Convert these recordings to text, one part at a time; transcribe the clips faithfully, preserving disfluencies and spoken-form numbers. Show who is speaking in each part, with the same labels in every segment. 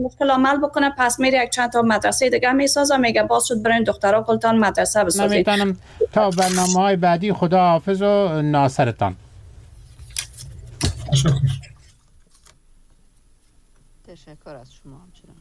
Speaker 1: مشکل عمل بکنه، پس میره یک چند تا مدرسه دیگه میسازه، میگه باز شد برین دخترها کلتان مدرسه بسازید.
Speaker 2: نمیتونم تا برنامه‌های بعدی خدا حافظ و ناصرتان.
Speaker 3: تشکر از شما همچنان.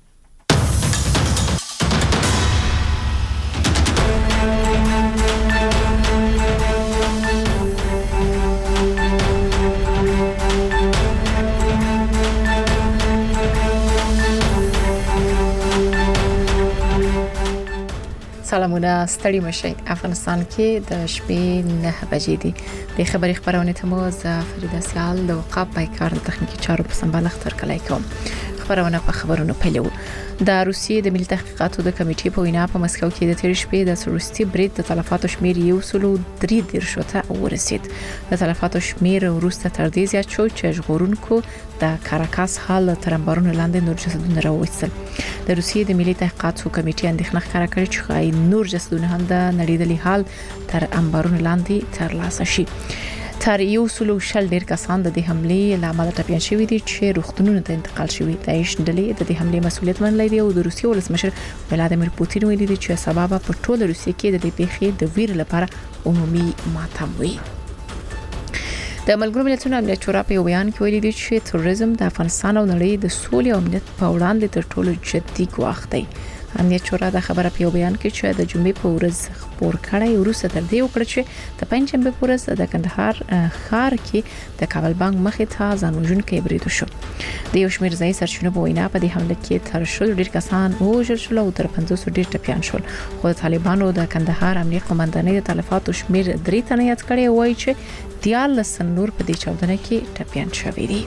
Speaker 3: سلامونه، ستړي مشئ. افغانستان کې د شپې نه بجې دي. د خبري خبرونه ته مو ز فریده سیال د وقاب پایکار د تخنیکی چارو په سمبالښت تر کلای کوم. خبرونه په خبرونو پیلو. د روسیې د ملي تحقیقاتو د کمیټې په وینا په مسکو کې د تیر شپې د روسي برید د تلفاتو شمیر یو سلو درې دیرشو ته ورسید. د تلفاتو شمیر وروسته تر دې زیات شو چې ژغورونکو د کاراکاس حال تر انبارونو لاندې نور جسدونه راوویستل. د روسیې د ملي تحقیقاتو کمیټې اندېښنه ښکاره کړې چې خای نور جسدونه هم د نړیدلي حال تر انبارونو لاندې ترلاسه شي. تر یو سلو شل ډیر کسان د دې حمله لامل ټپيان شوي دي چې روغتونونو ته انتقال شوي. داعش ډلې د دې حمله مسؤلیت منلې دی او د روسیې ولسمشر ولادیمیر پوتین ویلي دی چې سبب په ټوله روسیې کې د دې پیښې د ویر لپاره عمومي ماتم وي. د ملګرو ملتونو امنیت شورا په بیان کې ویلي دی چې تروریزم د افغانستان او نړۍ د سولې او امنیت په وړاندې تر ټولو جدي ګواښ دی. امنیت شورا د خبره په بیان کې چې د جمعې په ورځ خبر کړی وروسته تر دې وکړ چې د پنځشنبه په ورځ د کندهار ښار کې د کابل بانک مخې ته ځانوژونکي برید وشو. د یو شمېر ځای سرچینو په وینا په دې حمله کې تر شل ډیر کسان وژل شول او تر پنځوس ډیر ټپيان شول. خو د طالبانو د کندهار امنیت قومندانۍ د تلفاتو شمیر درې تنه یاد کړی وایي چې دیارلس نور په دې چاودنه کې ټپيان شوي دي.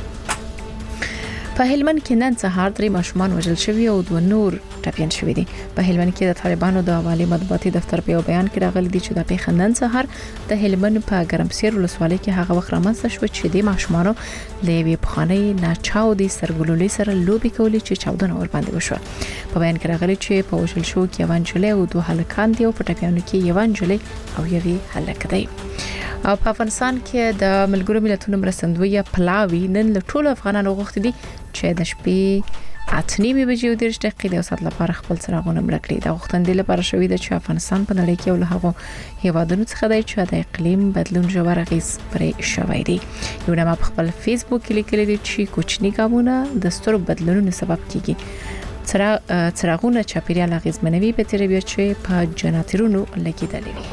Speaker 3: په هلمند کې نن سهار درې ماشومان وژل شوي او دوه نور ټپيان شوي دي. په هلمند کې د طالبانو د عوالی مطبوعاتي دفتر په بیان کې راغلي دي چې د پیښه نن سهار د هلمند په ګرمسیر ولسوالۍ کې هغه وخت رامنځته شو چې د ماشومانو لوي پخاني ناچاودي سرګلولي سره لوبي کولې چې چاودنه ور باندې وشو. په بیان کې راغلي چې په وژل شو کې یوان جلې او دوه هلکان دي او په ټپيانو کې یوان جلې او یوې هلک دی. او په افغانستان کې د ملګرو ملتونو مرستندویه پلاوی نن له ټولو افغانانو غوښتي دي چې د شپې اته نیمې بجې او دېرش دقیقې د سات لپاره خپل څراغونه مړ کړي. د غوښتنې لپاره شوې ده چې افغانستان په نړۍ کې یو له هغو هیوادونو څخه دی چې د اقلیم بدلون ژور اغېز پرې شوی دی. یو نامه په خپل فیسبوک کې لیکلي دي چې کوچني ګامونه د سترو بدلونونو سبب کیږي. څراغونه چاپیریال اغېزمنوي په تیر بیا چې په جنراتورونو لګیدلي وي.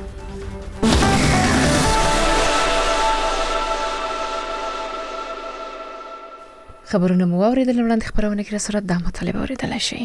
Speaker 3: خبرونه مو اوریدل وړاندې خبرونه کې سره د مطالبه اوریدل شي.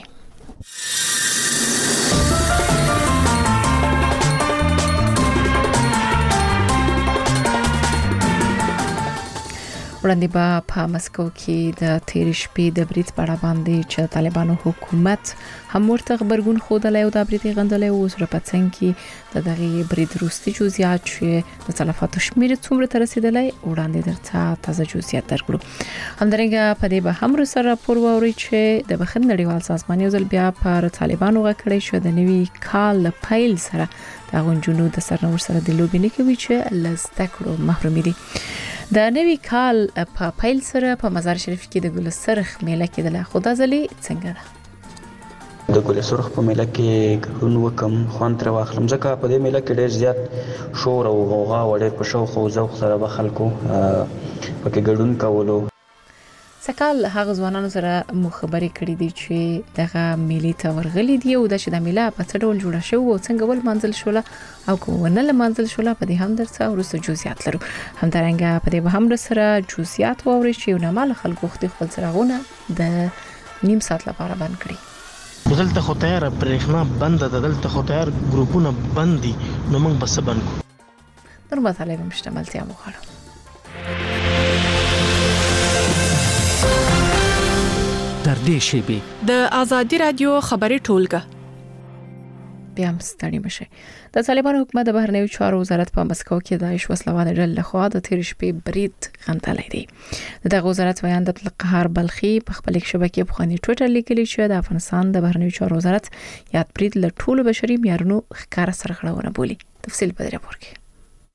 Speaker 3: وړاندې به په مسکو کې د تیر شپې د برید په اړه باندې چې طالبانو حکومت هم ورته خبرګون خوده او د برید غندلې او سره پڅنګ کې د دغه برید روستي جزئیات چې د تلفاتو شمیر څومره تر رسیدلې وړاندې درته تازه جزئیات درکړو. همدارنګه په دې به هم سره راپور ووري چې د بخښنې نړیوال سازمان یو ځل بیا پر طالبانو غکړې شو د نوي کال پیل سره د غونجونو د سرنور سره د لوبې نه کوي چې لزده کړو محروم دي. د نوي کال په پیل سره په مزار شریف کې د ګل سرخ میله کېدله. خدا ځلې څنګه ده؟
Speaker 4: د ګل سرخ په میله کې ګډون وکم خوان تر واخلم ځکه په دې میله کې ډېر زیات شور او غوغا وړې په شوق او ذوق سره به خلکو پکې ګډون کولو.
Speaker 3: سکال هغه ځوانانو سره مو خبرې کړې دي چې دغه میلې ته ورغلي دي او د چې د میله په څه ډول جوړه شو او څنګه ول منزل شوله او کوونه له منزل شوله په دې هم درته ورسره جزئیات لرو. همدارنګه په دې به هم سره جزئیات ووري چې یو نامه خلکو خپل څراغونه د نیم ساعت لپاره بند کړي.
Speaker 5: دلته خو تیار برېښنا بند ده، دلته خو تیار ګروپونه بند دي، نو موږ بس بند کو.
Speaker 3: نور مطالب مشتملتیا مخاله.
Speaker 6: در دې شیبې
Speaker 7: د ازادي رادیو خبري ټولګه
Speaker 3: بیا هم ستړي مشه. د طالبانو حکومت د بهرنیو چارو وزارت په مسکو کې د داعش وسلوال ډلې لخوا د تیر شپې برید غندلې دي. دغه وزارت ویاند عبدالقهار بلخي په خپل شبکې په خاني ټویټر لیکلي چې د افغانستان د بهرنیو چارو وزارت یاد برید له ټولو بشري معیارونو ښکار سرغړونه بولي. تفصیل په دې راپور کې.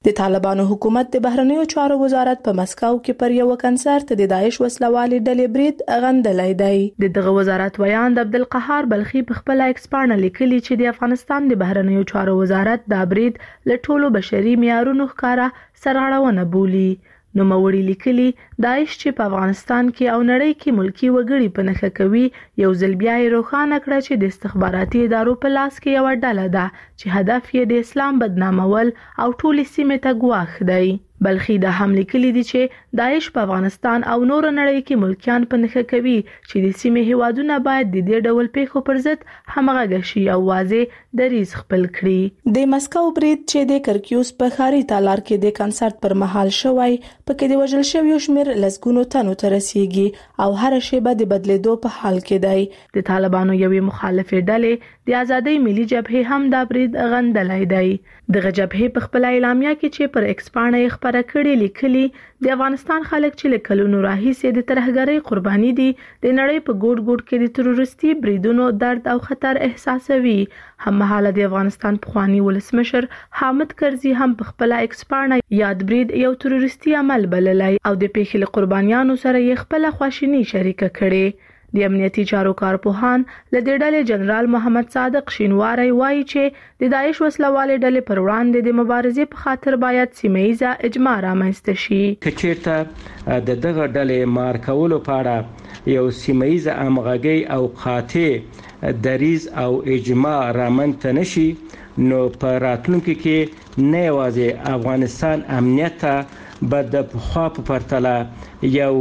Speaker 8: د طالبانو حکومت د بهرنیو چارو وزارت په مسکو کې پر یو کنسرت د داعش وسلوالې ډلې برید غندلای دی. د دغه وزارت ویان د عبدالقهار بلخي په خپل ایکس پاڼه لیکلي چې د افغانستان د بهرنیو چارو وزارت دا برید له ټولو بشري معیارونو ښکارا سرغړونه بولي. نو موري لیکلي داعش چې په افغانستان کې او نړۍ کې ملکی وګړي په نخښه کوي یو ځل بیا یې روښانه کړه چې د استخباراتي ادارو په لاس کې یو ډله ده چې هدف یې د اسلام بدنامول او ټولې سیمې ته ګواښ دی. بلخي دا هم لیکلي دي چې داعش په افغانستان او نور نړۍ کې ملکیان په نخښه کوي چې د سیمې هیوادونه باید د دې ډول پیښو پر ضد همغږي شي او واضح دریځ خپل کړي. د مسکو برید چې د کرکیوس په ښاري تالار کې د کنسرت پر مهال شوی پکې د وژل شویو شمیر لسګونو تنو ته رسیږي او هر شیبه د بدلیدو په حال کې دی. د طالبانو یوې مخالفې ډلې د ازادۍ ملي جبهې هم دا برید غندلای دی. دغه جبهې په خپل اعلامیه کې چې پر ایکس پاڼه خبره کړې لیکلي د افغانستان خلک چې له کلونو راهیسې د ترهګرۍ قرباني دي د نړۍ په ګوټ ګوټ کې د تروریستي بریدونو درد او خطر احساسوي. هممهاله د افغانستان پخوانی ولسمشر حامد کرزي هم په خپل ایکس پاڼه یاد برید یو تروریستي عمل بللی او د پیښې له قربانیانو سره یې خپل خواشیني شریکه کړې. د امنیتي چارو کارپوهان له دې ډلې جنرال محمد صادق شینواری وایي چې د داعش وسلوالې ډلې پر وړاندې د مبارزې په خاطر باید سیمه ییزه اجماع رامنځته شي.
Speaker 9: که چیرته د دغه ډلې مار کولو په اړه یو سیمه ییزه همغږي او قاطع دریځ او اجماع رامنځته نشي نو په راتلونکي کې نه یوازې افغانستان امنیت ته به د پخوا په پرتله یو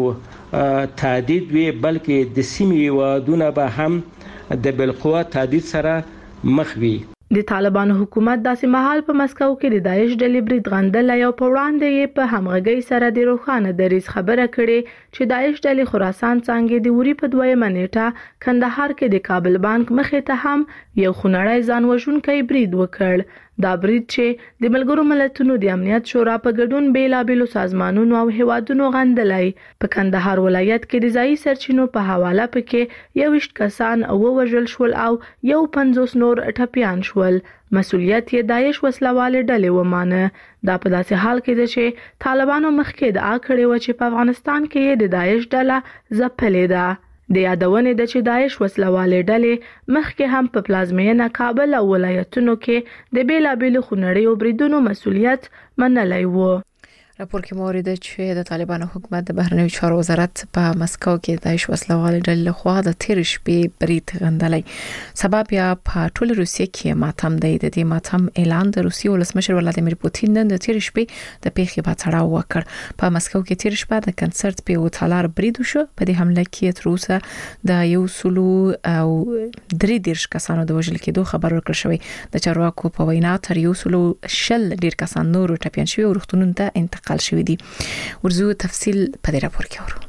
Speaker 9: تهدید وي بلکې د سیمې هیوادونه به هم د بالقوه تهدید سره مخ وي.
Speaker 8: د طالبانو حکومت داسې مهال په مسکو کې د داعش ډلې برید غندلای او په وړاندې یې په همغږۍ سره د روښانه دریځ خبره کړې چې داعش ډلې خراسان څنګه د وری په دویمه نیټه کندهار کې د کابل بانک مخې ته هم یو خونړی ځان وژونکی برید وکړ. دا برید چې د ملګرو ملتونو د امنیت شورا په ګډون بیلابېلو سازمانونو او هیوادونو غندلای. په کندهار ولایت کې د ځایي سرچینو په حواله پکې یوویشت کسان ووژل شول او یو پنځوس نور ټپیان شول. مسؤلیت یې داعش وسلوالې ډلې ومانه. دا په داسې حال کې ده چې طالبانو مخکې ادعا کړې و چې په افغانستان کې یې د داعش ډله ځپلې ده. د یادونې د چې داعش وسلوالې ډلې مخکې هم په پلازمینه کابل او ولایتونو کې د بیلابېلو خونړیو بریدونو مسؤلیت منلی و.
Speaker 3: راپور کې مورید چې د طالبانو حکومت د بهرنیو چارو وزارت په مسکو کې داعش وسلوال ډلې لخوا د تیر شپې برید غندلای. سبب یا په ټول روسیې کې ماتم دی. د دې ماتم اعلان د روسیې ولسمشر ولادیمیر پوتین نن د تیر شپې د پیښې په تړاو وکړ. په مسکو کې تیر شپه د کنسرت په وټالار برید وشو. په دې حمله کې تر اوسه د یو سلو او درې دیرش کسانو د وژل کېدو خبر ورکړل شوی. د چارواکو په وینا تر یو سلو شل ډیر کسان نور ټپيان شوی او روغتونونو ته انتقال شوی دي. ورزو تفصیل په دې راپور کې اورو.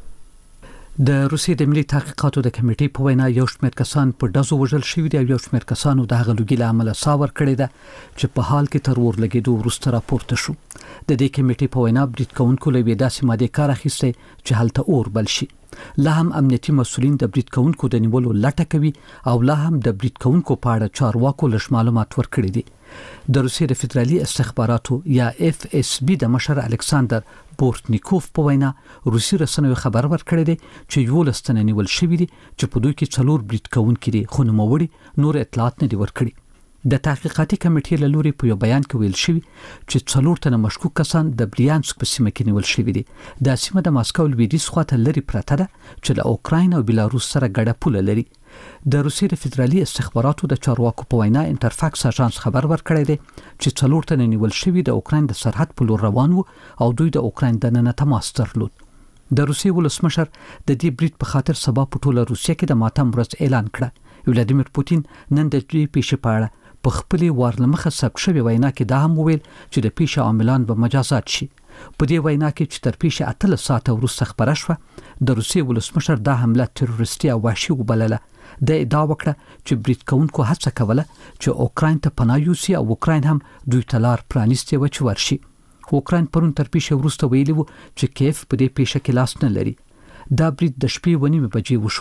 Speaker 6: د روسیې د ملي تحقیقاتو د کمیټې په وینا یو شمېر کسان په ډزو وژل شوي دي او یو شمېر کسانو د هغه لوګي له امله ساور کړی ده چې په حال کې تر ور لګېدو وروسته راپورته شو. د دې کمیټې په وینا برید کوونکو له وې داسې ماده کار اخیسته چې هلته اور بل شي. لا هم امنیتي مسولین د برید کوونکو د نیولو لټه کوي او لا هم د برید کوونکو په اړه چارواکو لږ معلومات ورکړي دي. د روسیې د فدرالي استخباراتو یا اف اس بي د مشر الکساندر بورتنیکوف په وینا روسي رسنیو خبر ورکړی دی چې یو لستنه نیول شوی دي چې په دوی کې څلور برید کوونکي دي خو نوموړي نور اطلاعات نه دي ورکړي. د تحقیقاتي کمیټې له لوري په یو بیان کې ویل شوی چې څلور تنه مشکوک کسان د بریانسک په سیمه کې نیول شوی دي. د سیمه د ماسکو لویدیځ خواته لري پرته ده چې له اوکراین او بیلاروس سره ګډه پوله لري. د روسیې د فدرالي استخباراتو د چارواکو په وینا انټرفاکس اژانس خبر ورکړی دی چې څلور تنه نیول شوی د اوکراین د سرحد په لور روان وو او دوی د اوکراین دننه تماس درلود. د روسیې ولسمشر د دې برید په خاطر سبا په ټوله روسیه کې د ماتم ورځ اعلان کړه. ولادیمیر پوتین نن د دې پیښې په اړه په خپلې وارلمخه ثبت شوی وینا کې دا هم ویل چې د پیښې عاملان به مجازات شي. په دې وینا کې چې تر پیښې اتلس ساعته وروسته خبره شوه د روسیې ولسمشر دا حمله تروریستي او وحشي وبلله. د ادعا وکړه چې برید کوونکو هڅه کوله چې اوکراین ته پناه یوسي او اوکراین هم دوی ته لار پرانیستې وه چې ورشي. اوکراین پرون تر پیښې وروسته ویلي وو چې کیف په دې پیښه کې لاس نه لري. دا برید د شپې ونیمې بجې وشو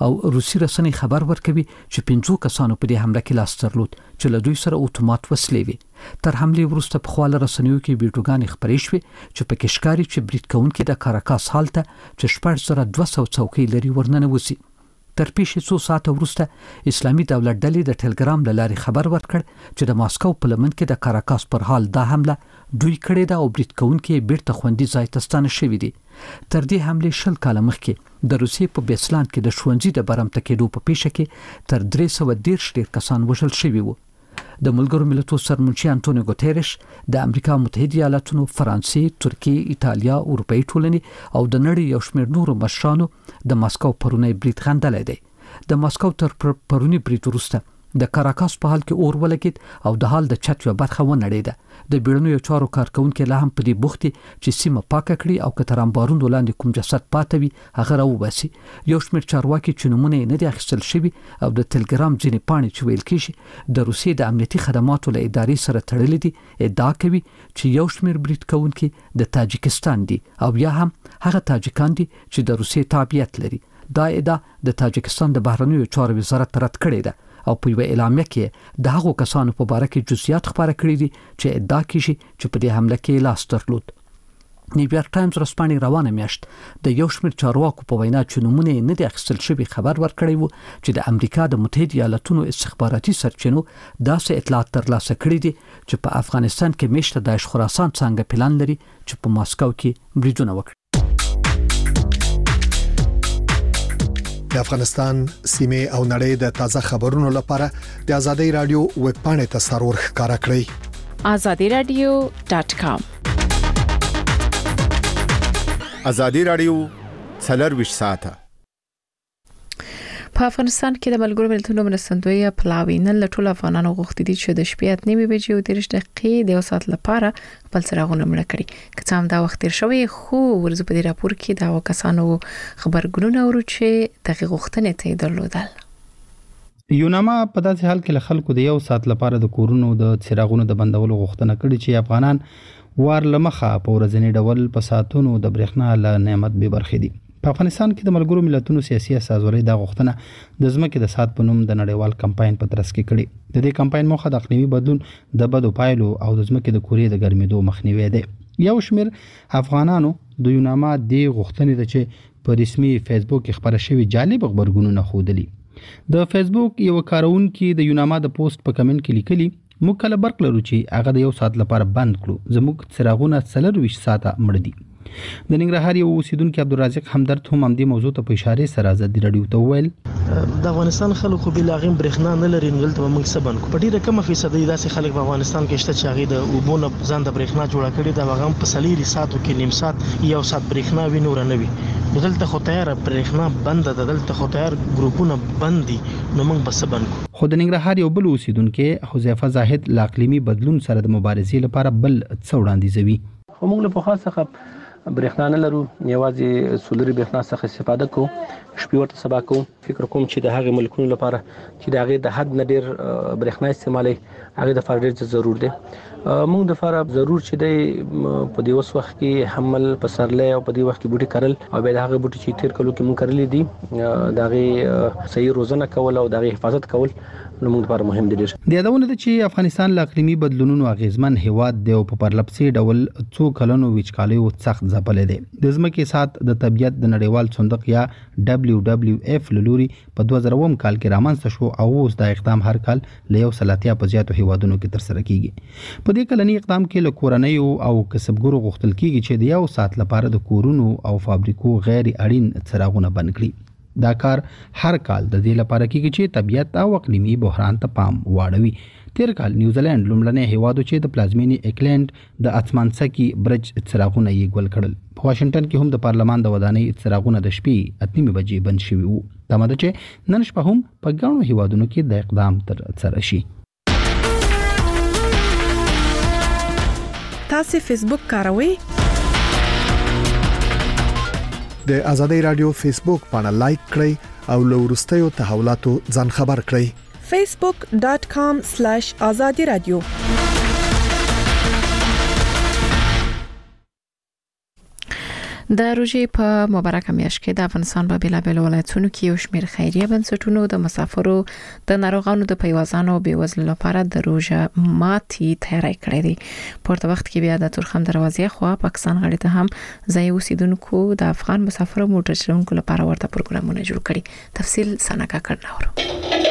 Speaker 6: او روسي رسنۍ خبر ورکوي چې پنځو کسانو په دې حمله کې لاس درلود چې له دوی سره اتومات وسلې وي. تر حمله وروسته په خواله رسنیو کې ویډیوګانې خپرې شوې چې په کې ښکاري چې برید کوونکي د کاراکاس حالت چې شپږ زره دوه سوه څوکۍ لري ورننوځي. تر پیښې څو ساعته وروسته اسلامي دولت ډلې د ټلګرام له لارې خبر ورکړ چې د ماسکو په لمن کې د کاراکاس پر حال دا حمله دوی کړې ده او برید کوونکي بیرته خوندي ځای ته ستانه شوي دي. تر دې حملې شل کاله مخکې د روسیې په بیسلاند کې د ښوونځي د برمته کېدو په پیښه کې تر درې سوه دېرش ډېر کسان وژل شوي وو. د ملګرو ملتونو سرمنشي انټونیو ګوتيريش د امریکا متحده ایالاتونو، فرانسې، ترکیې، ایتالیا، اروپאי ټولنې او د نړۍ یو شمېر نورو مشرانو د ماسکو پرونی برید غندلی دی. د ماسکو تر پرونی برید وروسته د کاراکاس په حال کې اور ولګید او د حال د چت یو برخه ونړېده. د بیړنیو چارو کارکونکو لا هم په دې بوختي چې سیمه پاکه کړي او که تر امبارونو لاندې کوم جسد پاتې وي هغه راوباسي. یو شمېر چارواکي چې نمونه یې نه دي اخیستل شوي او د ټلګرام ځینې پاڼې چې ویل کېږي د روسیې د امنیتي خدماتو له ادارې سره تړلې دي، ادعا کوي چې یو شمېر برید کوونکي د تاجکستان دي او یا هم هغه تاجکان دي چې د روسیې تابعیت لري. دا ادعا د تاجکستان د بهرنیو چارو وزارت رد کړې ده او په یو اعلامیه کې د هغو کسانو په باره کې جزئیات خبره کړي دي چې ادعا کیږي چې په دې حمله کې لاس درلود. نیویارک ټایمز ورځپاڼې روانه میاشت د یو شمېر چارواکو په وینا چې نومونه یې نه دي اخیستل شوي خبر ورکړی و چې د امریکا د متحده ایالاتونو استخباراتي سرچینو داسې اطلاعات ترلاسه کړي دي چې په افغانستان کې میشته داعش خراسان څنګه پلان لري چې په ماسکو کې بریدونه وکړي.
Speaker 10: د افغانستان سیمه او نړۍ د تازه خبرونو لپاره د ازادي رادیو ویب پاڼې ته سرور ښکارا کړئ
Speaker 7: azadi radio dot com.
Speaker 2: ازادي رادیو څلور ساعته.
Speaker 3: په افغانستان کې د ملګرو ملتونو مرستندوی پلاوی نن له ټولو افغانانو غوښتي دي چې د شپې اته نیمې بجې او دېرش دقیقې د یو ساعت لپاره خپل څراغونه مړه کړي. که څه هم دا وخت تیر شوی خو ورځ په دې راپور کې دا کسانو خبرګونونه ورو چې دغه غوښتنې ته درلودل.
Speaker 11: یوناما په داسې حال کې له خلکو د یو ساعت لپاره د کورونو د څراغونو د بندولو غوښتنه کړې چې افغانان وار لمخه په ورځنی ډول په ساتونو د برېښنا له نعمت به برخې دي. په افغانستان کې د ملګرو ملتونو سیاسي اساسوري د غوښتنه د ځمکې د سات په نوم د نړیوال کمپاین په ترڅ کې کړي. د دې کمپاین موخه د اقلیمي بدلون د بدو پایلو او د ځمکې د کورې د ګرمېدو مخنیوي دی. یو شمېر افغانانو د یوناما د غوښتنې د چې په رسمي فیسبوک کې خبره شوی جالب خبرګونونه خودلی. د فیسبوک یو کارونکي د یوناما د پوسټ په کمنټ کې لیکلي موږ کله برق لرو چې هغه د یو ساعت لپاره بند کړو، زموږ څراغونه څلور ساعته مړ دي. د ننګرهار یو اوسیدونکو عبدالرازق همدرد هم هم د موضوع ته په اشاره سره ازادي رادیو ته وویل
Speaker 5: د افغانستان خلکو بل هغه برېښنا نه لري، نو دلته موږ سبن کو په ډیره کم فیصدي داسې خلک په افغانستان کې شته چې هغه د وبونه ځان د برېښنا جوړه کړي دا هغه په سلیری ساتو کې نیم سات یو سات برېښنا وینور نه وي. دلته خو تیار برېښنا بند ده، دلته خو تیار ګروپونه بند دي، نو موږ به سبن کو.
Speaker 11: خو د ننګرهار یو بل اوسیدونکو حذیفه زاهد لا اقلیمي بدلون سره د مبارزې لپاره بل څه وړاندیزوي.
Speaker 12: موږ له په خاصه برېښنا نه لرو، یوازې سولري برېښنا څخه استفاده کوو، شپې ورته سبا کوو. فکر کوم چې د هغې ملکونو لپاره چې د هغې د حد نه ډېر برېښنا استعمالوي هغې دپاره ډېر ضرور دی. موږ دپاره ضرور چې دی په دې اوس وخت کې حمل پسرلی او په دې وخت کې بوټي کرل او بیا د هغې بوټي چې تېر کلو کې موږ کرلي دي د هغې صحیح روزنه کول او د هغې حفاظت کول نو موږ لپاره مهم دي ډېر.
Speaker 11: د یادونه ده چې افغانستان له اقلیمي بدلونونو اغیزمن هیواد دی او په پرلپسې ډول څو کلونو وچکالیو سخت ځپلی دی. د ځمکې سات د طبیعت د نړیوال صندوق یا ډبلیو ډبلیو اف له لوري په دوه زره اووه کال کې رامنځته شو او اوس دا اقدام هر کال له یو سل اتیا په زیاتو هیوادونو کې ترسره کیږي. په دې کلني اقدام کې له کورنیو او کسبګرو غوښتل کیږي چې د یو ساعت لپاره د کورونو او فابریکو غیر اړین څراغونه بند کړي. دا کار هر کال د دې لپاره کیږي چې طبیعت او اقلیمي بحران ته پام واړوي. تیر کال نیوزیلند لومړنی هیوادو چې د پلازمینې اکلند د اتمانسکی برج څراغونه یې ګول کړل. په واشنگټن کې هم د پارلمان د ودانۍ څراغونه د شپې اته نیمې بجې بند شوي وو. دا مده چې نن شپه هم په ګڼو هیوادونو کې د اقدام تر سره شي.
Speaker 7: تاسو فیسبوک کاروئ؟
Speaker 10: د ازادي رادیو فیسبوک باندې لایک کړئ او له وروستیو تحولاتو ځان خبر کړئ.
Speaker 7: facebook dot com slash azadi radio.
Speaker 3: د روژې په مبارکه میاشت کې د افغانستان په بیلابل ولایتونو کې یو شمېر خیریه بنسټونو د مسافرو د ناروغانو د پیوازانو او بیوزلو لپاره د روژه ماتي تیاری کړې دي. پورته وخت کې بیا د تورخم دروازې خوا پاکستان غړي ته هم ځای اوسیدونکو د افغان مسافرو موټر چلونکو لپاره ورته پروګرامونه جوړ کړي. تفصیل سناکا کړناورو.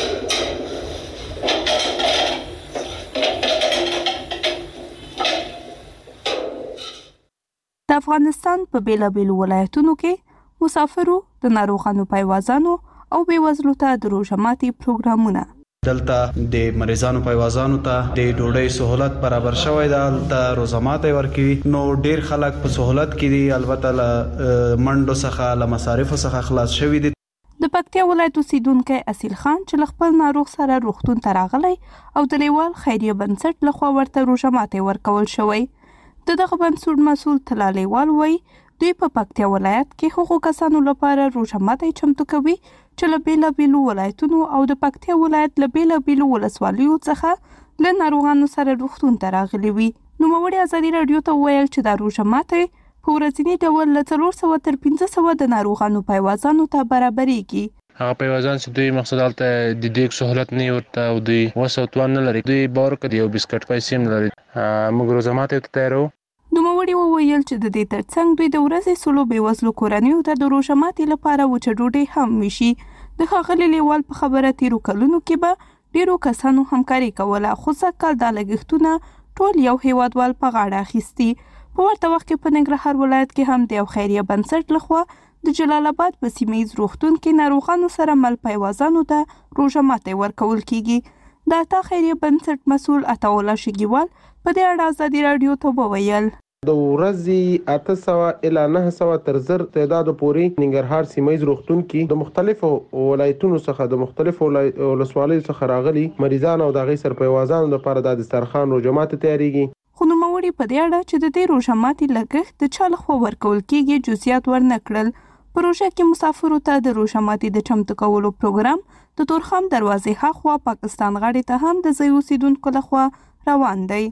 Speaker 13: د افغانستان په بیلابل ولایتونو کې مسافرو د ناروغانو پیوازانو او بیوزلو ته د روژه ماتي پروګرامونه.
Speaker 14: دلته د مریضانو پیوازانو ته د ډوډۍ سہولت برابر شوی دی. دلته روژه ماتي ورکوي. نو ډیر خلک په سہولت کې دي. البته له منډو څخه له مصارفو څخه خلاص شوي دي.
Speaker 13: د پکتیا ولایت اوسیدونکو اصیل خان چې خپل ناروغ سره روغتون ته راغلی او د لیوال خیریه بنسټ لخوا ورته روژه ماتي ورکول شوی. د دغه بنسټ مسؤل تلالیوال وای دوی په پکتیا ولایت کې هغو کسانو لپاره روژه ماتي چمتو کوي چې له بیلابیلو ولایتونو او د پکتیا ولایت له بیلابیلو ولسوالیو څخه له ناروغانو سره روغتون ته راغلي وي. نوموړي ازادي رادیو ته ویل چې دا روژه ماتي په ورځني ډول له څلور سوه تر پنځه سوه د ناروغانو پیوازانو ته برابرېږي.
Speaker 15: هغه پیوازان چې دوی مقصد حالت د دې سہولت نه ورته او دوی وسو توان نه لري. دوی باور کوي یو بسکټ پیسې نه لري. موږ روژه ماتي ته تیارو.
Speaker 13: نوموړي وویل چې د دې ترڅنګ دوی د ورځې سلو بیوزلو کورنیو ته د روژه ماتي لپاره وچه ډوډۍ هم ویشي. د ښاغلي لیوال په خبره تیرو کلونو کې به ډیرو کسانو همکاري کوله، خو سږکال دا لګښتونه ټول یو هیوادوال په غاړه اخیستي. په ورته وخت کې په ننګرهار ولایت کې هم د یو خیریه بنسټ لخوا د جلال آباد په سیمه ییز روغتون کې ناروغانو سره مل پیوازانو ته روژه ماتي ورکول کیږي. د عطا خیریه بنسټ مسؤل عطاالله شګیوال په دې اړه ازادي رادیو ته وویل
Speaker 16: د ورځې اته سوه الی نه سوه تر زر تعداد پورې ننګرهار سیمه ییز روغتون کې د مختلفو ولایتونو څخه د مختلفو ولسوالیو څخه راغلي مریضان او د هغوی سرپیوازانو لپاره د دسترخوان روژه ماتي تیاریږي.
Speaker 13: خو نوموړي په دې اړه چې د دې روژه ماتي لګښت د چا لخوا ورکول کیږي جزئیات ورنه کړل. په روژه کې مسافرو ته د روژه ماتي د چمتو کولو پروګرام د تورخم دروازې هاخوا پاکستان غاړې ته هم د ځای اوسیدونکو لخوا روان دی.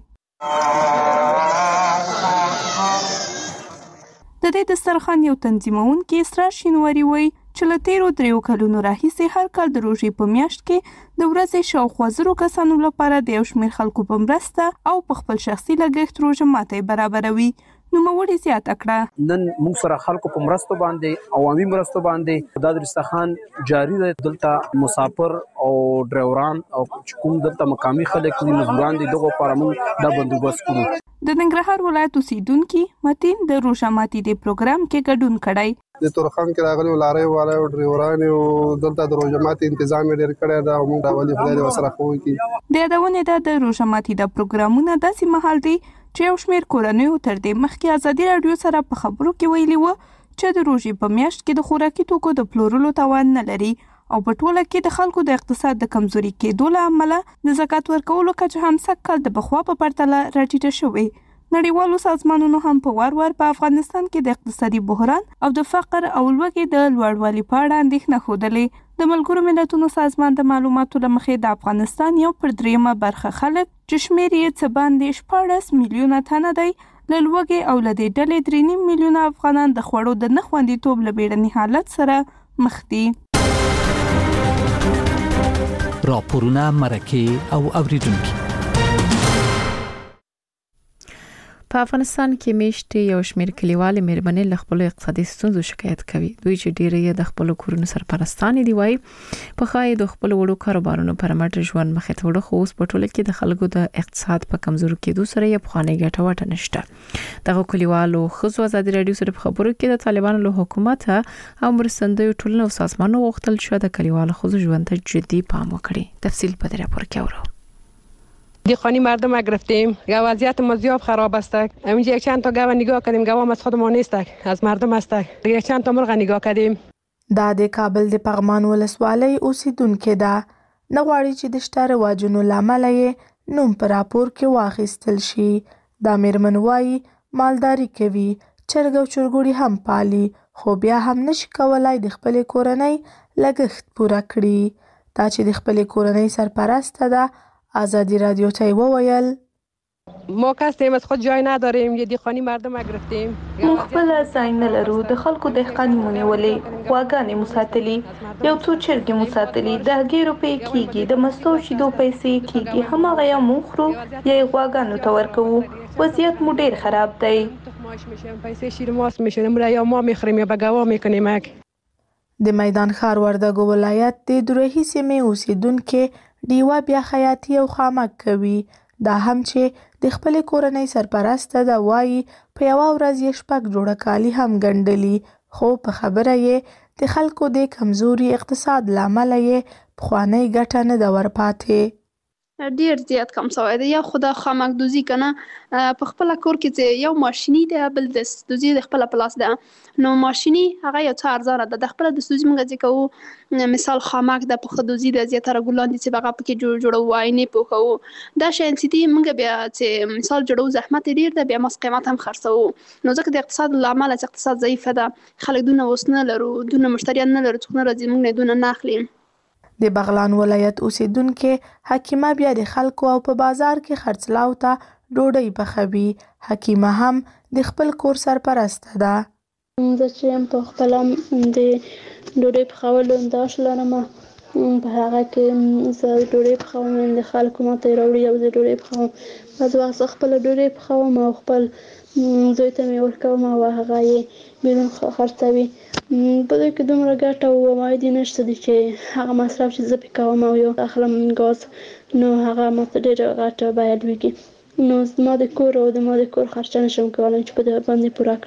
Speaker 13: د دې دسترخوان یو تنظیمونکی اسرار شینواری وایي چې له تیرو دریو کلونو راهیسې هر کال د روژې په میاشت کې د ورځې شاوخوا زرو کسانو لپاره د یو شمېر خلکو په مرسته او په خپل شخصي لګښت روژه ماتي برابروي. نوموړي زیاته کړه
Speaker 17: نن موږ سره خلکو په مرستو باندې عوامي مرستو باندې دا دسترخوان جاری دی. دلته مسافر او ډرایوران او کوم دلته مقامي خلک دي مزدوران دي دغه لپاره موږ دا بندوبست کړو.
Speaker 13: د ننګرهار ولایت اوسیدونکي متین د روژه ماتي د پروګرام کې ګډون کړی.
Speaker 18: د تورخم کې راغلي لارې والي او ډرایوران او دلته د روژه ماتي تنظیم ډېر کړی دا موږ دا ولې خدای دې وسره خوي کی
Speaker 13: د یادونه د روژه ماتي د پروګرامونه داسې مهال دی چې یو شمېر کورنیو تر دې مخکې ازادي رادیو سره په خبرو کې ویلي و چې د روژې په میاشت کې د خوراکي توکو د پلورلو توان نه لري او په ټوله کې د خلکو د اقتصاد د کمزوري کېدو له امله د زکات ورکولو کچه هم سږکال د پخوا په پرتله راټیټه شوې. نړیوالو سازمانونو هم په وار وار په افغانستان کې د اقتصادي بحران او د فقر او لوږې د لوړوالي په اړه اندېښنه ښودلې. د ملګرو ملتونو سازمان د معلوماتو له مخې د افغانستان یو پر دریمه برخه خلک چې شمېر یې څه باندې شپاړس میلیونه تنه دی له لوږې او له دې ډلې درې نیم میلیونه افغانان د خوړو د نه خوندیتوب له بیړني حالت سره مخ دي.
Speaker 6: راپورونه مرکه او اوریدونکي
Speaker 3: په افغانستان کې میشتې یو شمېر کلیوالې مېرمنې له خپلو اقتصادي ستونزو شکایت کوي. دوی چې ډېری یې د خپلو کورونو سرپرستانې دي وایي پخوا یې د خپلو وړو کاروبارونو پر مټ ژوند مخې ته وړه، خو اوس په ټوله کې د خلکو د اقتصاد په کمزورو کېدو سره یې پخوانۍ ګټه وټه نشته. دغه کلیوالو ښځو ازادي رادیو سره په خبرو کې د طالبانو له حکومت او مرستندویو ټولنو او سازمانونو غوښتل چې د کلیوالو ښځو ژوند ته جدي پام وکړي. تفصیل په دې راپور کې اورو.
Speaker 19: دیخانی مردم را گرفتیم، گاو وضعیت ما زیاد خراب است. همینجا یک چند تا گاو نگاه کردیم، گاو از خود ما نیست، از مردم است. یک چند تا مرغ نگاه کردیم.
Speaker 8: دا د کابل د پغمان ولسوالۍ اوسیدونکو ده. نه غواړي چې د شته رواجونو له امله یې نوم په راپور کې واخیستل شي. دا مېرمن وایي مالداري کوي، چرګ او چرګوړي هم پالي، خو بیا هم نشي کولای د خپلې کورنۍ لګښت پوره کړي. دا چې د خپلې کورنۍ سرپرسته ده ازادي رادیو ته وویل
Speaker 19: ما کسیم از خود جای نداریم، یه دیخانی مردم گرفتیم.
Speaker 8: موږ خپل ځای نه لرو، د خلکو دهقاني مو نیولې، غواګانې مو ساتلي، یو څو چرګې مو ساتلي، د هګۍ روپۍ کېږي، د مستو شیدو پیسې کېږي، هماغه یا مو خورو یا یې غواګانو ته ورکوو. وضعیت مو ډېر خراب دی.
Speaker 19: پیسې شیر ماست میشونیم یا ما میخوریم یا به گوا میکنیم.
Speaker 8: د میدان ښار وردګو ولایت د درهي سیمې اوسیدونکې ډیوه بیا خیاطي او خامک کوي. دا هم چې د خپلې کورنۍ سرپرسته ده، وایي په یوه ورځ یې شپږ جوړه کالي هم ګنډلي، خو په خبره یې د خلکو د کمزوري اقتصاد له امله یې پخوانۍ ګټه نه ده ورپاتې.
Speaker 20: ډیر زیات کم شوی دی. یا خو د خامک دوزي کنه په خپل کور کې چې یو ماشیني ده، بل د دوزي د خپل پلاس ده. نو ماشیني هغه یو څه ارزانه ده، د خپل د دوزي موږ چې کوو مثال خامک د په دوزي د زیاتره ګلان دي چې بغه پکې جوړ جوړو آینه پوکو دا شین سيتي موږ بیا چې مثال جوړو زحمت ډیر ده، بیا مس قیمت هم خرڅو. نو ځکه د اقتصاد له امله چې اقتصاد ضعیف ده، خلک دونه وسنه لرو، دونه مشتریان نه لرو، څنګه راځي موږ نه دونه نه اخلي.
Speaker 8: د بغلان ولایت اوسیدونکې حکیمه بیا د خلکو او په بازار کې خرڅلاو ته ډوډۍ پخوي. حکیمه هم د خپل کور سرپرسته ده.
Speaker 21: زه چې په خپل د ډوډۍ پخولو انداز لرم، په هغه کې زه ډوډۍ پخوم، د خلکو ماته راوړي او زه ډوډۍ پخوم. بعض وخت خپل ډوډۍ پخوم او خپل زوی ته مې ورکوم او هغه یې بیرون خرڅوي. په دې کې دومره ګټه او عواید نشته دي چې هغه مصرف چې زه پې کوم او یو اخلم ګاز، نو هغه ماته ډېره غټه بیه لویږي. نو زما د کور او د ما د کور خرچه نشم کولی چې په دې باندې پوره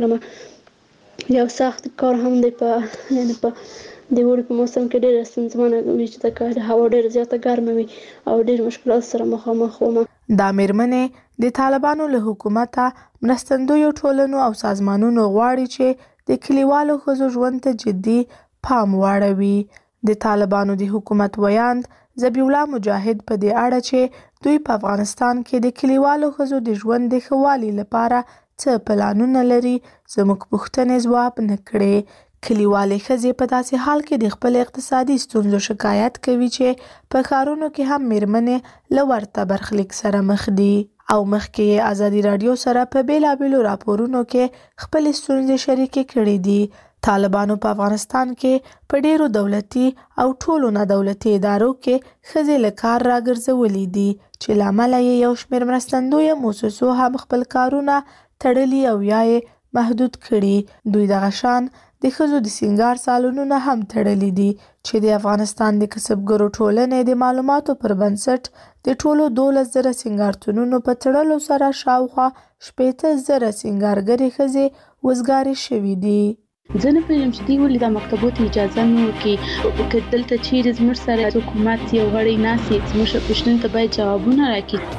Speaker 21: کړم. یو سخت کار هم دی، په یعنې په د اوړي په موسم کې ډېره ستونزمنه وي چې د هوا ډېره زیاته ګرمه وي او ډېر مشکلات سره مخامخ وم.
Speaker 8: دا مېرمنې د طالبانو له حکومته، مرستندویو ټولنو او سازمانونو غواړي چې د کلیوالو ښځو ژوند ته جدي پام واړوي. د طالبانو د حکومت ویاند ذبیح الله مجاهد په دې اړه چې دوی په افغانستان کې د کلیوالو ښځو د ژوند د ښه والي لپاره څه پلانونه لري، زموږ پوښتنې ځواب نه کړې. کلیوالې ښځې په داسې حال کې د خپل اقتصادي ستونزو شکایت کوي چې په ښارونو کې هم مېرمنې له ورته برخلیک سره مخ دي. او مخکې یې ازادي راډیو سره په بیلابیلو راپورونو کې خپلې ستونزې شریکې کړې دي. طالبانو په افغانستان کې په ډیرو دولتي او ټولو نه دولتي ادارو کې ښځې له کار راګرځولي دي چې له امله یې یو شمېر مرستندویه موسسو هم خپل کارونه تړلي او یا یې محدود کړي. دوی دغه شان د ښځو د سینګار سالونونه هم تړلي دي چې د افغانستان د کسبګرو ټولنې د معلوماتو پر بنسټ د ټولو دولس زره سینګارتونونو په تړلو سره شاوخوا شپېته زره سینګارګرې ښځې وزګارې شوي دي.
Speaker 21: زه نه پوهېږم چې دوی ولې دا مکتبو ته اجازه نه ورکوي. که دلته چیرې زموږ سره حکومت یو غړی ناست وي، زموږ پوښتنو ته باید جوابونه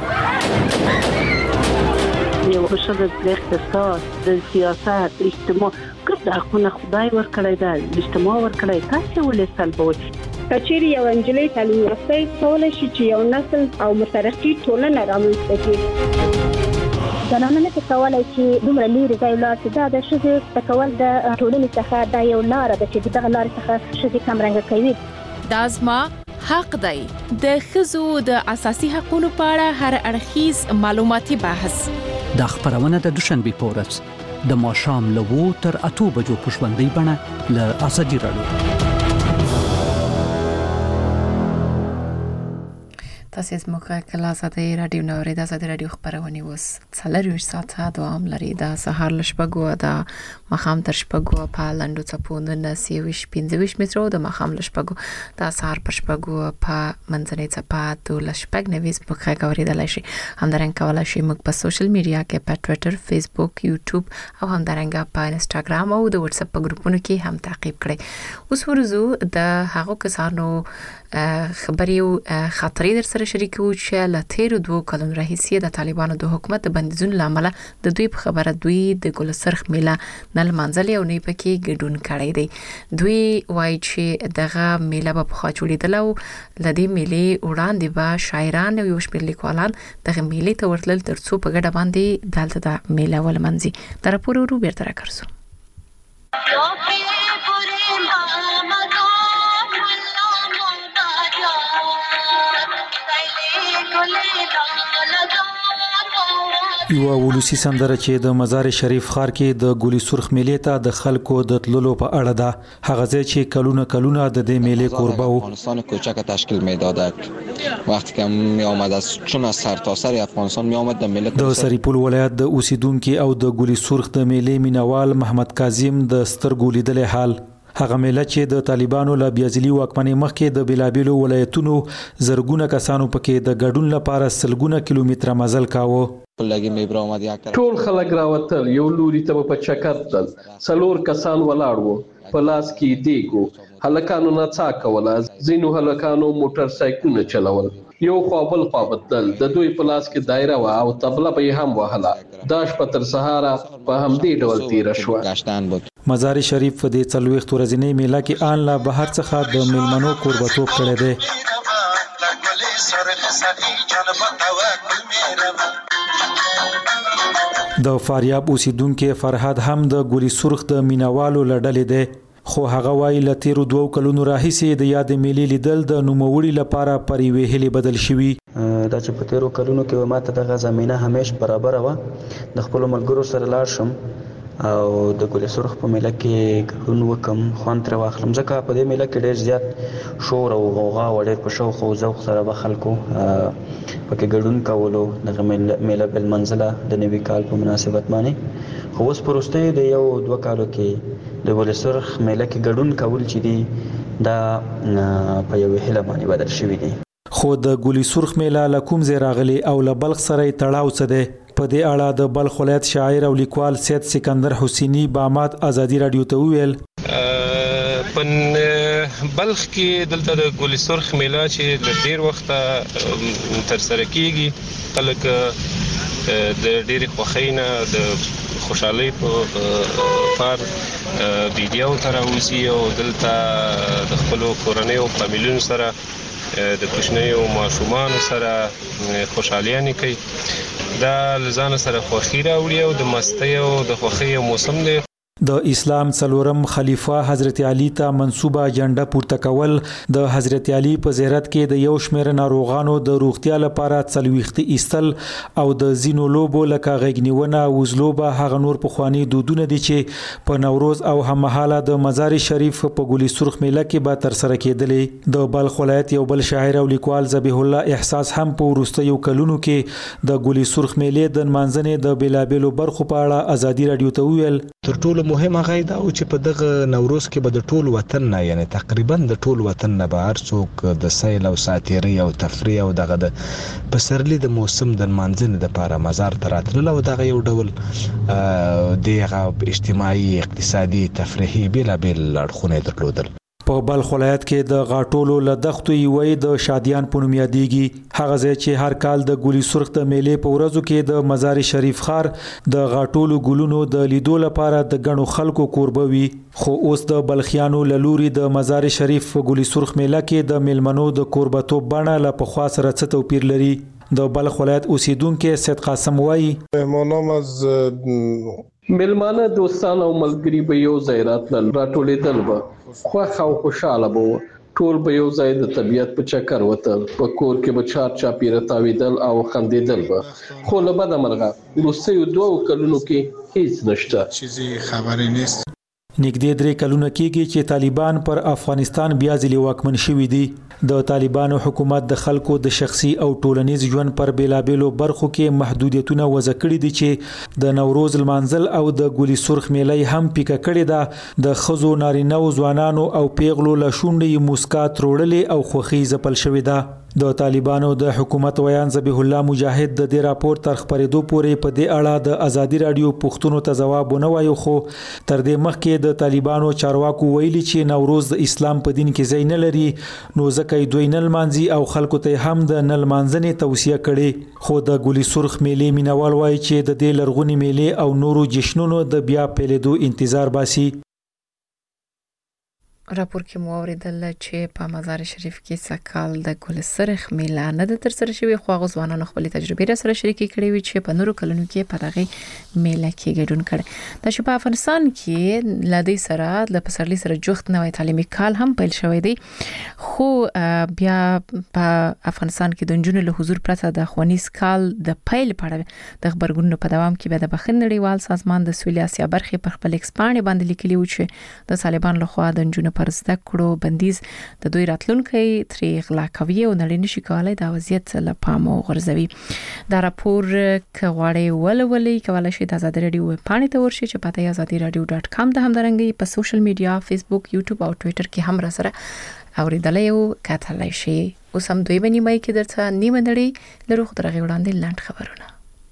Speaker 21: راکړي.
Speaker 22: یو ښځه د اقتصاد، د سیاست، اجتماع ګډ حقونه خدای ورکړی ده، اجتماع ورکړی، تاسې ولې سلبوئ؟
Speaker 23: که چیرې یو نجلۍ تعلیم یافته کولی شي چې یو نسل او مترقي ټولنه رامنځته کړي.
Speaker 24: زنانه نشي کولی چې دومره لرې ځای ولاړ شي. دا د ښځې زده کول د ټولنې څخه دا یو لاره ده چې دغه لارې څخه ښځې کمرنګه کوي.
Speaker 3: دا زما حق دی. د ښځو د اساسي حقوقو په اړه هر اړخیز معلوماتي بحث
Speaker 6: دا خبرونه د دوشنبه په ورځ د ماښام له وو تر اتو بجو په ژوندۍ بڼه له ازادي راډیو.
Speaker 3: تاسو زموږ کله ازادي راډیو نو ریدا ازادي راډیو خبرونه وس څلور ساعته دوام لري. دا سهار لشپګو دا مخام تر شپګو په لاندو چپو نه سیوش پنځويش مترو د مخام لشپګو دا سهار پر شپګو په منځنۍ چپا د لشپګ نویس په خګه اوریدل شي. همدارنګه کولای شي موږ په سوشل میډیا کې په ټوئیټر، فیسبوک، یوټیوب او همدارنګه په انستګرام او د واتس اپ په ګروپونو کې هم تعقیب کړئ. اوس ورزو د هغو کسانو خبري او خاطرې در سره شریکو چې له تیر دوه کلونو راهیسې د طالبانو د حکومت د بندیزونو لامل د دوی په خبره دوی د ګلسرخ میله نل منځلې او نه پکې ګډون کړی دی. دوی وایي چې دغه میله په خوا جوړېدل او لدې میلې وړاندې به شاعران او یو شمېر لیکوالان دغه میلې ته ورتلل ترڅو په ګډه باندې دلته د میله ولمنځي. دا راپور ورو بیرته راکړسو.
Speaker 1: یو ولسی سندره چې د مزار شریف ښار کې د ګولي سرخ میلې ته د خلکو د تللو په اړه ده. هغه ځای چې کلونه کلونه د دې میلې کوربه و.
Speaker 2: افغانستان کوچک تشکیل میداد وقتی که می آمد از چون از سرتاسر افغانستان می آمد د میلې
Speaker 1: د سریپول ولایت د اوسیدونکو او د ګولي سرخ د میلې مینوال محمد کاظم د سترګو لیدلې حال. هغه میله چې د طالبانو له بیازلي واکمنۍ مخکې د بلابلو ولایتونو زرګونه کسانو پکې د ګډون لپاره سلګونه کیلومتره مزل کاوه.
Speaker 4: ټول خلک راوتل، یو لوري ته په چکر تل، څلور کسان ولاړ وو، په لاس کې دیګو، هلکانو نڅا کوله، ځینو هلکانو موټر سایکلونه چلول، یو خوا بل خوا بدل، د دوی په لاس کې دایره وه او طبله به یې هم وهله. دا شپه تر سهاره په همدې ډول تیره شوه.
Speaker 1: مزار شریف په دې څلوېښت ورځنۍ میله کې آن لا بهر څخه د میلمنو کوربتوب کړی دی. د فاریاب اوسیدونکو فرهاد هم د ګولي سرخ د مینوالو لړلې دی، خو هغه وایي له تیرو دوو کلونو راهیسې د یاد میلې لیدل د نوموړي لپاره پر یوې هیلې بدل شوي.
Speaker 9: دا چې په تیرو کلونو کې ماته دغه زمینه همیش برابره وه، د خپلو ملګرو سره لاړ شم او د ګولي سرخ په میله کې ګډون وکم، خوند ترې واخلم، ځکه په دې میله کې ډېر زیات شور او غوغا و، ډېر په شوق او ذوق سره به خلکو پکې ګډون کولو دغه میله بالمنزله د نوي کال په مناسبت باندې. خو اوس په وروستیو د یو دوه کالو کې د ګولي سرخ میله کې ګډون کول چې دي دا په یوې هیله باندې بدل شوي دي.
Speaker 1: خو د ګولي سرخ میله له کوم ځای راغلې او له بلخ سره یې تړاو څه دی؟ په دې اړه د بلخ ولایت شاعر او لیکوال سید سکندر حسینی بامات ازادي رادیو ته وویل.
Speaker 25: په بلخ کې دلته د ګولي سرخ میله چې د ډیر وخت تر سره کیږي، خلک د ډېرې خوښۍ نه د خوشحالۍ په پار ویډیو ته راوځي او دلته د خپلو کورنیو او فامیلونو سره د کوچنیو ماشومانو سره خوشحالیانې کوي. دا لزان سره خوښي راوړي او د مستۍ او د خوښۍ موسم دی.
Speaker 1: د اسلام څلورم خلیفہ حضرت علی ته منسوبه اجنډا پورته کول د حضرت علی په زیارت کې د یو شمېر ناروغانو د روغتیا لپاره څلوېښت ایستل او د ځینو لوبو لکه غېږنیونه او وزلوبه هغه نور پخواني دودونه دي چې په نوروز او هممهاله د مزار شریف په ګولي سرخ میله کې به ترسره کېدلې. د بلخ ولایت یو بل شاعر او لیکوال ذبیح الله احساس هم په وروستیو کلونو کې د ګولي سرخ میلې د نمانځنې د بېلابېلو برخو په اړه ازادي رادیو ته وویل.
Speaker 26: تر ټولو مهمه غي دا چې په دغه نوروز کې به د ټول وطن نه، یعنی تقریبا د ټول وطن نه به هر څوک د سیل او ساتیري او تفریح او دغه د پسرلی د موسم د منځنه د لپاره مزار ته راتلل او دغه یو ډول دغه اجتماعي اقتصادي تفریحي بېلابېل اړخونه درلودل.
Speaker 1: په بلخ ولایت کې د غاټولو له دښتو یوې د شادیان په نوم یادېږي، هغه ځای چې هر کال د ګولي سرخ د میلې په ورځو کې د مزار شریف ښار د غاټولو ګلونو د لیدو لپاره د ګڼو خلکو کوربه وي. خو اوس د بلخیانو له لوري د مزار شریف په ګولي سرخ میله کې د میلمنو د کوربتوب بڼه له پخوا سره څه توپیر لري؟ د بلخ ولایت اوسیدونکو سید قاسم وایي.
Speaker 4: مهمانان از میلمانه دوستان او ملګري به یو ځای راتلل، راټولېدل به، خوښ او خوشاله به، ټول به یو ځای د طبیعت په چکر وتل، په کور کې به چار چاپیره تاویدل او خندېدل به. خو له بده مرغه وروستیو دوو کلونو کې هیڅ نشته.
Speaker 26: چیزی خبرې نیست.
Speaker 1: نږدې درې کلونه کېږي چې طالبان پر افغانستان بیا ځلې واکمن شوي دي. د طالبانو حکومت د خلکو د شخصي او ټولنیز ژوند پر بیلابېلو برخو کې محدودیتونه وضع کړي دي چې د نوروز لمانځل او د ګولي سرخ میله هم پیکه کړې ده. د ښځو، نارینه‌و، ځوانانو او پیغلو له شونډې موسکا تروړلې او خوښي ځپل شوې ده. د طالبانو د حکومت ویان ذبیح الله مجاهد د دې راپور تر خپرېدو پورې په دې اړه د ازادي رادیو پوښتنو ته ځواب ونه وایو، خو تر دې مخکې د طالبانو چارواکو ویلي چې نوروز د اسلام په دین کې ځای نه لري، نو ځکه دوی نه لمانځي او خلکو ته هم د نه لمانځنې توصیه کړې. خو د ګولي سرخ میلې مینوال وایي چې د دې لرغونې میلې او نورو جشنونو د بیا پیلېدو انتظار باسي.
Speaker 3: راپور کې مو اوریدل چې په مزار شریف کې سکال د ګل سرخ میله نه د تر سره شوی خو غوښوانو خپل تجربه را سره شریکي کړې وي چې په نورو کلونو کې په دغه میله کې ګډون کړي د شپه افغانستان کې لدی سره د پسرلی سره جوخت نوې تعلیمي کال هم پیل شوی دی خو بیا په افغانستان کې د جنونو له حضور پرته د خوانیز کال د پیل پړه د خبرګونونو په دوام کې به د بخښنړیوال سازمان د سویل اسیا برخې پر خپل ایکسپانډ باندې لیکلی و چې د طالبان له خوا د جنونو پر زده کړو بندیز د دوی راتلونکي تری غلا کوي او نړۍ نشي کولای دا وضعیت له پامه غورځوي دا راپور کغواړي ولولې کولای شي د آزادي رادیو پاڼې ته ورشي چې پته آزادي رادیو ډاټ کام د همدارنګي په سوشل میډیا فیسبوک یوټیوب او ټوئیټر کې هم را سره اوریدلای او کتلای شي اوس هم دوی باندې مې کې درته نیمه نړۍ لروخ درغه وړاندې لاند خبرونه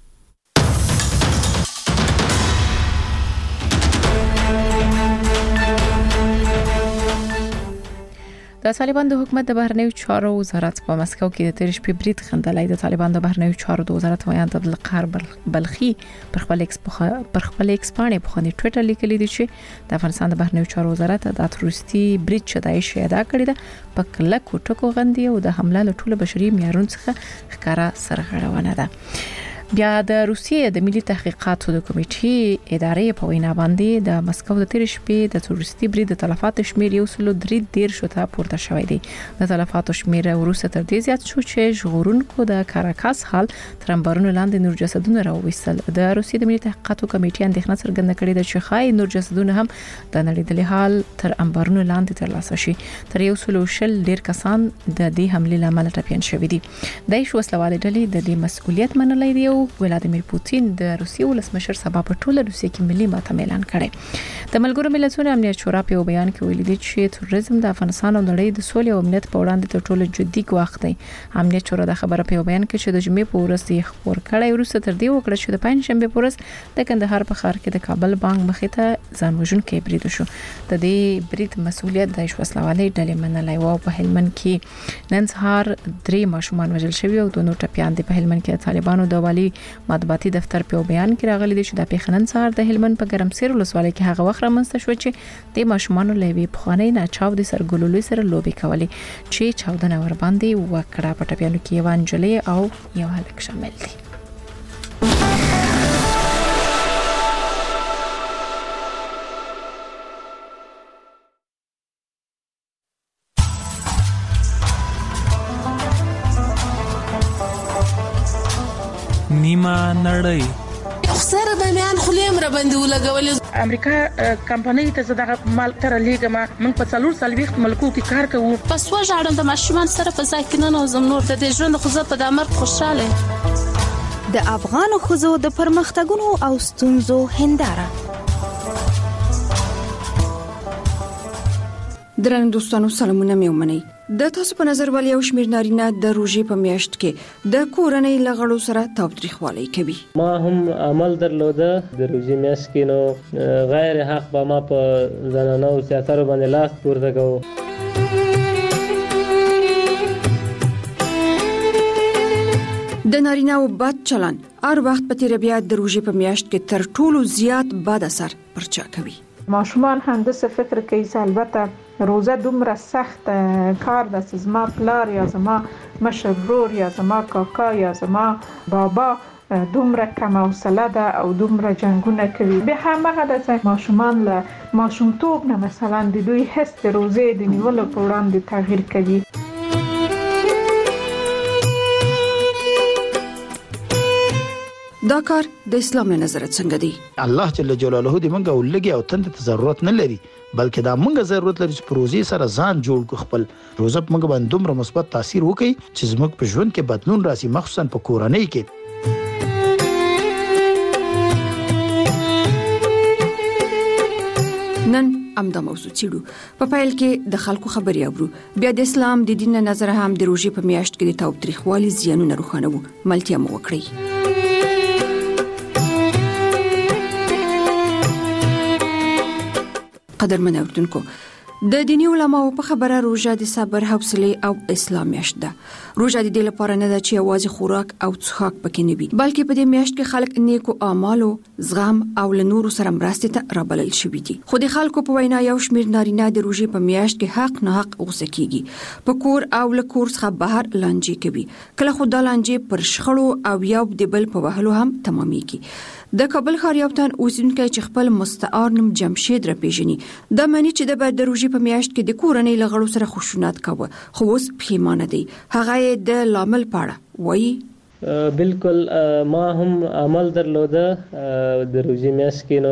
Speaker 3: د طالبان د حکومت د بهرنیو چارو وزارت په مسکو کې د تیر شپې برید خندلای د طالبان د بهرنیو چارو د وزارت ویان عبدالقهار بلخي پر خپل ایکس پر خپل ایکسپانډ په خوني ټوئیټر لیکلی دی چې د افغانستان د بهرنیو چارو وزارت د اتروستی برید چدای شي ادا کړی ده په کله کوټکو غندي او د حمله له ټوله بشري معیارونو څخه ښکارا سرغړونه ده بیا د روسیې د ملي تحقیقاتو د کمیټې ادارې په وینا باندې د مسکو د تیر شپې د تروریستي برید د تلفات شمیر یو سل درې ډیر شوته پورته شوی دی د تلفات شمیر وروسته تر دې زیات شو چې ژغورونکو د کاراکاس حال ترمبرونو لاندې نور جسدونه راوېستل د روسیې د ملي تحقیقاتو کمیټې اندېښنه څرګنده کړې ده چې خای نور جسدونه هم د نړیدلې حال تر امبرونو لاندې ترلاسه شي تر یو سل شل ډیر کسان د دې حمله لامل ټپيان شوي دي د شو وسلواله ډلې د دې مسؤلیت منلای دی ولادیمیر پوتین د روسیې ولسمشر سبا په ټوله روسیې کې ملي ماتم اعلان کړی د ملګرو ملتونو امنیت شورا په بیان کې ویلي دي چې تروریزم د افغانستان او نړۍ د سولې او امنیت په وړاندې تر ټولو جدي ګواښ دی امنیت شورا د خبره په بیان کې چې د جمعې په ورځ یې خبر کړی وروسته تر دې وکړه چې د پنځشنبه په ورځ د کندهار په ښار کې د کابل بانک مخې ته ځان وژونکي برید وشو د دې برید مسؤلیت د شوسلوالۍ ډلې منلای و په هلمند کې نن سهار درې ماشومان وژل شوي او دوه نور ټپيان دي په هلمند کې طالبانو د والي مطبوعاتي دفتر په بیان کې راغلي دي چې د پیښنن سهار د هلمند په ګرمسیر ولسوالۍ کې هغه وخت رامنځته شو چې د ماشومان له وی بخانه نه چاو د سرګلولې سره لوبي کولې چې چاودنه ور باندې وکړه په ټپيانو کې یو انجلې او یو هلک شامل دي
Speaker 5: نیمه نړۍ
Speaker 7: خسر به میان خلیم را باندې ولګولې
Speaker 10: امریکا کمپنۍ ته زداغه مال تر لیګه ما من په څلور سال وخت ملکو کې کار کوو
Speaker 7: پس وژاړم د ماشومان سره په ځای کې نه نوزم نور د دې ژوند خو زه په د امر خوشاله
Speaker 11: د افغان خوځو د پرمختګونو او ستونزو هنداره
Speaker 12: درنو دوستانو سلامونه مې ومنئ د تاسو په نظر ولې یو شمېر نارینه د روژې په میاشت کې د کورنۍ له غړو سره تاوتریخوالی کوي
Speaker 14: ما هم عمل درلوده د روژې میاشت کې نو غیر حق به ما په زنانه او سیاستو باندې لاس پورته کوو
Speaker 12: د نارینه او بد چلن هر وخت په تیر بیا د روژې په میاشت کې تر ټولو زیات بد اثر پر چا کوي
Speaker 27: ماشومان هندسه فکر کوي چې البته روزه دومره سخت کار د زما پلار یا زما مشر ورور یا زما کاکا یا زما بابا دومره کم حوصله ده او دومره جنگونه کوي به همغه د ماشومان له ماشومتوب نه مثلا د دوی حس د روزه د نیولو په وړاندې تغییر کوي
Speaker 12: دا کار د اسلام له نظر څنګه دی
Speaker 28: الله جل جلاله دې منګه ولګي او تند ته ضرورت نه لري بلکې دا منګه ضرورت لري چې پروژې سره ځان جوړ کو خپل روزه منګه باندې دومره مثبت تاثیر وکړي چې زموږ په ژوند کې بدلون راسي مخصوصا په کورنۍ کې
Speaker 12: نن امدا موضوع چیرو په پایل کې د خلکو خبري اورو بیا د اسلام د دین نظر هم د روزي په میاشت کې د تاوتریخوالي زیانونه روښانه وو ملتیا مو وکړي قدرمن اوردونکو د دینی علماو په خبره روژه د صبر، حوصله او اسلام میاشت ده. روژه د دې لپاره نه ده چې یوازې خوراک او څښاک پکې نه وي، بلکې په دې میاشت کې خلک نیکو اعمالو، زغم او له نورو سره مرستې ته رابلل شوي دي. خو د خلکو په وینا یو شمېر نارینه د روژې په میاشت کې حق نه حق غوسه کیږي، په کور او له کور څخه بهر لانجې کوي. کله خو دا لانجې پر شخړو او یو د بل په وهلو هم تمامېږي. د کابل ښار یو تن اوسیدونکی چې خپل مستعار نوم جمشید را پیژني، دا معنی چې د بعد د روژې په میاشت کې د کورنۍ له غړو سره خشونت کاوه، خو اوس پښیمانه دی. هغه یې د لامل پاړه وایي.
Speaker 14: بالکل ما هم عمل درلوده د روژې میاشت کې،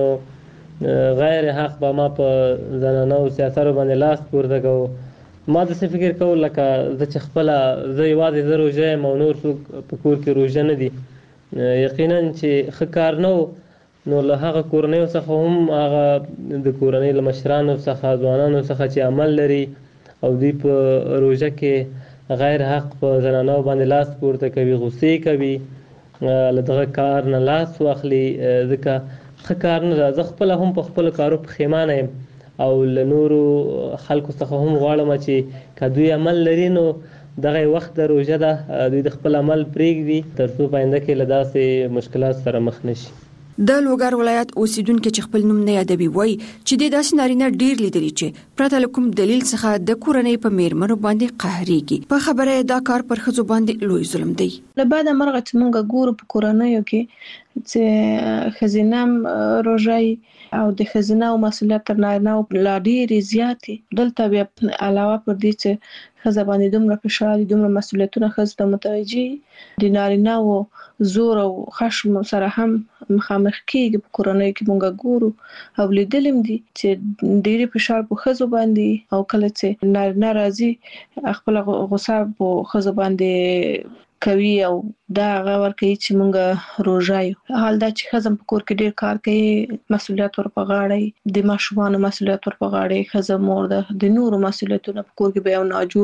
Speaker 14: نو غیر حق به ما په زنانه او سیاسرو باندې لاس پورته کوو. ما داسې فکر کوو لکه زه چې خپله زه یوازې زه روژه یم او نور څوک په کور کې روژه نه دي. یقینا چې ښه کار نه و، نو له هغه کورنیو څخه هم هغه د کورنۍ له مشرانو څخه، ځوانانو څخه چې عمل لري او دوی په روژه کې غیر حق په زنانو باندې لاس پورته کوي، غصې کوي، له دغه کار نه لاس واخلي، ځکه ښه کار نه ده. زه خپله هم په خپلو کارو پښیمانه یم او له نورو خلکو څخه هم غواړم چې که دوی عمل لري نو دغه وخت د روژه ده، دوی د خپل عمل پرېږدي تر څو په آینده کې له داسې مشکلات سره مخ نشي.
Speaker 12: د لوګر ولایت اوسیدونکو چې خپل نوم نه یادوي وایي چې د داسې نارینه ډیر لیدلي چې پرته له کوم دلیل څخه د کورنۍ په میرمنو باندې قهرېږي. په خبره دا کار پر ښځو باندې لوی ظلم دی.
Speaker 21: له بعده مرغه چې موږ ګورو په کورنیو کې چې ښځینه روژه او د ښځینه مسؤلیت تر نارینه لا ډېرې زیاتې. دلته بیا علاوه پر دې چې ښځه باندې دومره فشار، دومره مسؤلیتونه ښځو ته متوجه د نارینه و زور او خشم سره هم مخامخ کېږي. په کورنیو کې موږ ګورو او لیدلم دي چې ډېرې فشار په ښځو باندې، او کله چې نارینه راځي خپل غوسه په ښځو باندې کوي او دا هغه ورکوي چې موږ روژه یو. حال دا چې ښځه په کور کې ډېر کار کوي، مسؤلیت ور په غاړه، د ماشومانو مسؤلیت ور په غاړه، ښځه مور ده، د نورو مسؤلیتونه په کور کې به یو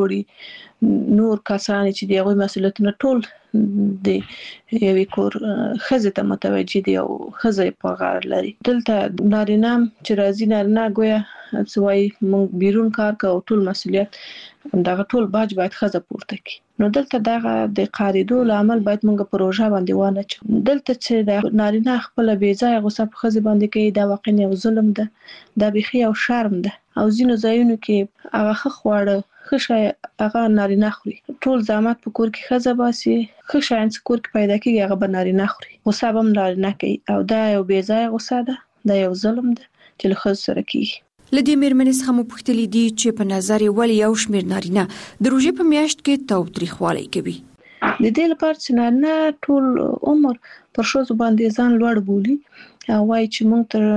Speaker 21: ناجوړي نور کسان چې د هغوی مسؤلیتونه ټول د یوې کور ښځې ته متوجه دي او ښځه په غاړه لري. دلته نارینه چې راځي، نارینه ګویا څه وایي موږ بیرون کار کوو، ټول مسؤلیت دغه ټول باج باید ښځه پورته کړي. نو دلته دغه د قاریدو لامل باید موږ په روژه باندې وانه چو. دلته چې د نارینه خپل بې ځایه غوسه په ښځې باندې کوي، دا واقعا یو ظلم ده، دا بیخي یو شرم ده. او ځینو ځایونو کې هغه ښه خواړه، ښه شی هغه نارینه خوري، ټول زحمت په کور کې ښځه باسي، ښه شیان چې کور کې پیدا کېږي هغه به نارینه خوري، غوسه به هم نارینه کوي. او دا یو بې ځایه غوسه ده، دا یو ظلم ده چې له ښځو سره کېږي.
Speaker 12: له دې میرمنې څخه مو پوښتلي دي چې په نظر یې ولې یو شمېر نارینه د روژې په میاشت کې تاوتریخوالی کوي.
Speaker 21: د دې لپاره چې نارینه ټول عمر پر ښځو باندې ځان لوړ بولي او وایي چې موږ تر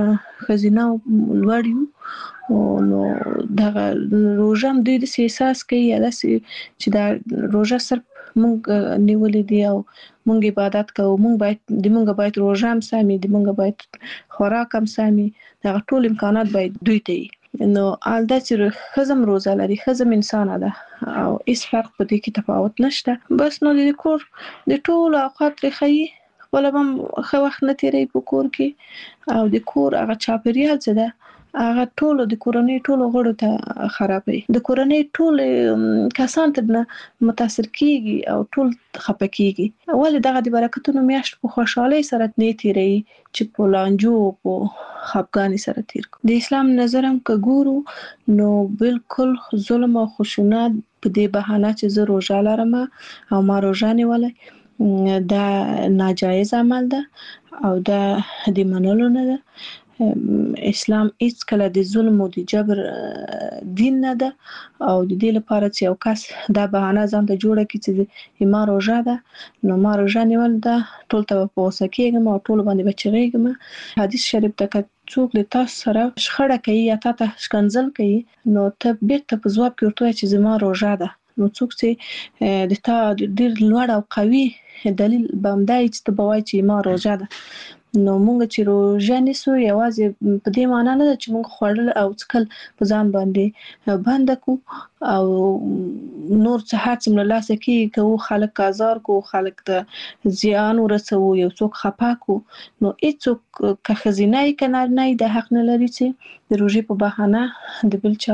Speaker 21: ښځینه لوړ یو، نو دغه روژه هم دوی داسې احساس کوي یا داسې چې دا روژه صرف موږ نیولې دي او موږ عبادت کوو، موږ باید د موږ باید روژه هم سمي، د موږ باید خوراک هم سمي، دغه ټول امکانات باید دوی ته وي. نو حال دا چې ښځه هم روژه لري، ښځه هم انسانه ده او هیڅ فرق په دې کې تفاوت نشته. بس نو د کور د ټولو اوقات ترې ښایي، خپله به هم ښه وخت نه تېروي په کور کې، او د کور هغه چاپېریال چې ده هغه ټولو د کورنۍ ټولو غړو ته خرابوي، د کورنۍ ټول کسان ترنه متاثر کیږي او ټول خفه کیږي. ولې دغه د برکتونو میاشت په خوشحالۍ سره نه تیروي چې په لانجو او په خفګانۍ سره تیر کړو. د اسلام نظر هم که ګورو نو بالکل ظلم او خشونت په دې بهانه چې زه روژه لرم او ما روژه نیولې، دا ناجایز عمل ده او دا د منلو نه ده. اسلام هیڅ کله د ظلم او د جبر دین نه ده، او د دې لپاره چې یو کس دا بهانه ځان ته جوړه کړي چې ما روژه ده نو ما روژه نیول ده، ټول ته به په غوسه کېږم او ټول باندې به چغېږم. حدیث شریف ته که څوک له تاسو سره شخړه کوي یا تا ته ښکنځل کوي نو ته بیرته په ځواب کې ورته وایې چې زما روژه ده. نو څوک چې د تا ډېر لوړ او قوي دلیل به همدا وي چې ته به وایې چې ما روژه ده. نو مونږ چې روژه نیسو یوازې په دې معنی نه ده چې مونږ خوړل او څکل په ځان باندې بند کو او نور څه هڅه مله لاسه کې کو خلک آزار کو خلک ته زیان ورسو یو څوک خپا کو نو هیڅوک که خزینه کنه نه د حق نه لري چې د روژې په بهانه د بل چا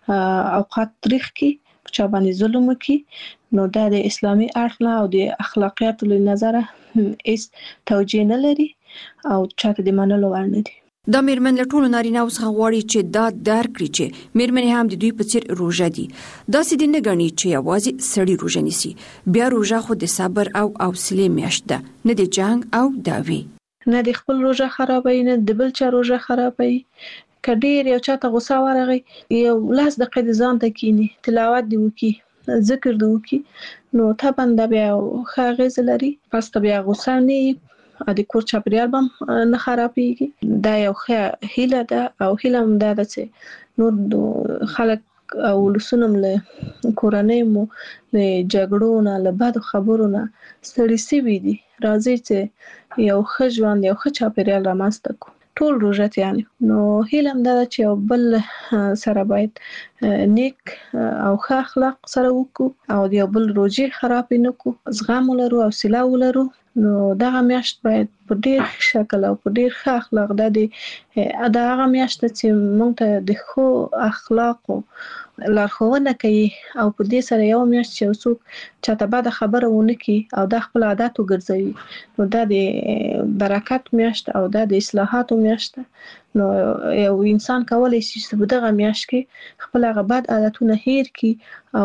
Speaker 21: اوقات تاریخ کې چا باندې ظلم وکي نو دا د اسلامي اړخ او د اخلاقیات له نظره هیڅ توجیه نه لري او چاته د منلو وړ نه دي.
Speaker 12: دا میرمن له ټولو نارینه‌و څخه غواړي چې دا درک کړي چې میرمنې هم د دوی په څیر روژه دي. داسې دي نه ګڼي چې یوازې سړی روژه نیسي. بیا روژه خو د صبر او حوصلې میاشت ده، نه د جنگ او دعوی.
Speaker 21: نه د خپل روژه خرابوي نه د بل چا روژه خرابوي. کډیر یو چاته غوسه ورغی یو لاس د قید ځان ته کینی تلاوت دی وکي ذکر دی وکي نو ته بنده بیا خاغز لري پس ته بیا غوسه نه ا د کور چاپریال بم نه خرابېږي. دا یو ښه هیله ده او هیله هم ده چې نور خلک او لسونم له کورنۍ مو له جګړو نه له بد خبرو نه ستړي سوي دي. راځي چې یو ښه ژوند یو ښه چاپریال رامنځته کړو ټول روژه یعنی نو هیله هم ده چې یو بل سره باید نیک او ښه اخلاق سره وکړو او یو بل روژه خراب نه کو زغم ولرو او حوصله ولرو نو دغه میاشت باید په ډیر شکل او په ډیر ښه اخلاق د دې دا هغه میاشت چې موږ ته د ښو اخلاقو لارښوونه کوي او په دې سره یو میاشت چې وسوک چاته بعد خبره ونه کی او د خپل عادت وګرځوي نو دا د برکت میاشت او دا د اصلاحاتو میاشت نو یو انسان کولای شي چې دغه میاشت کې خپل غباد عادتونه هیر کی او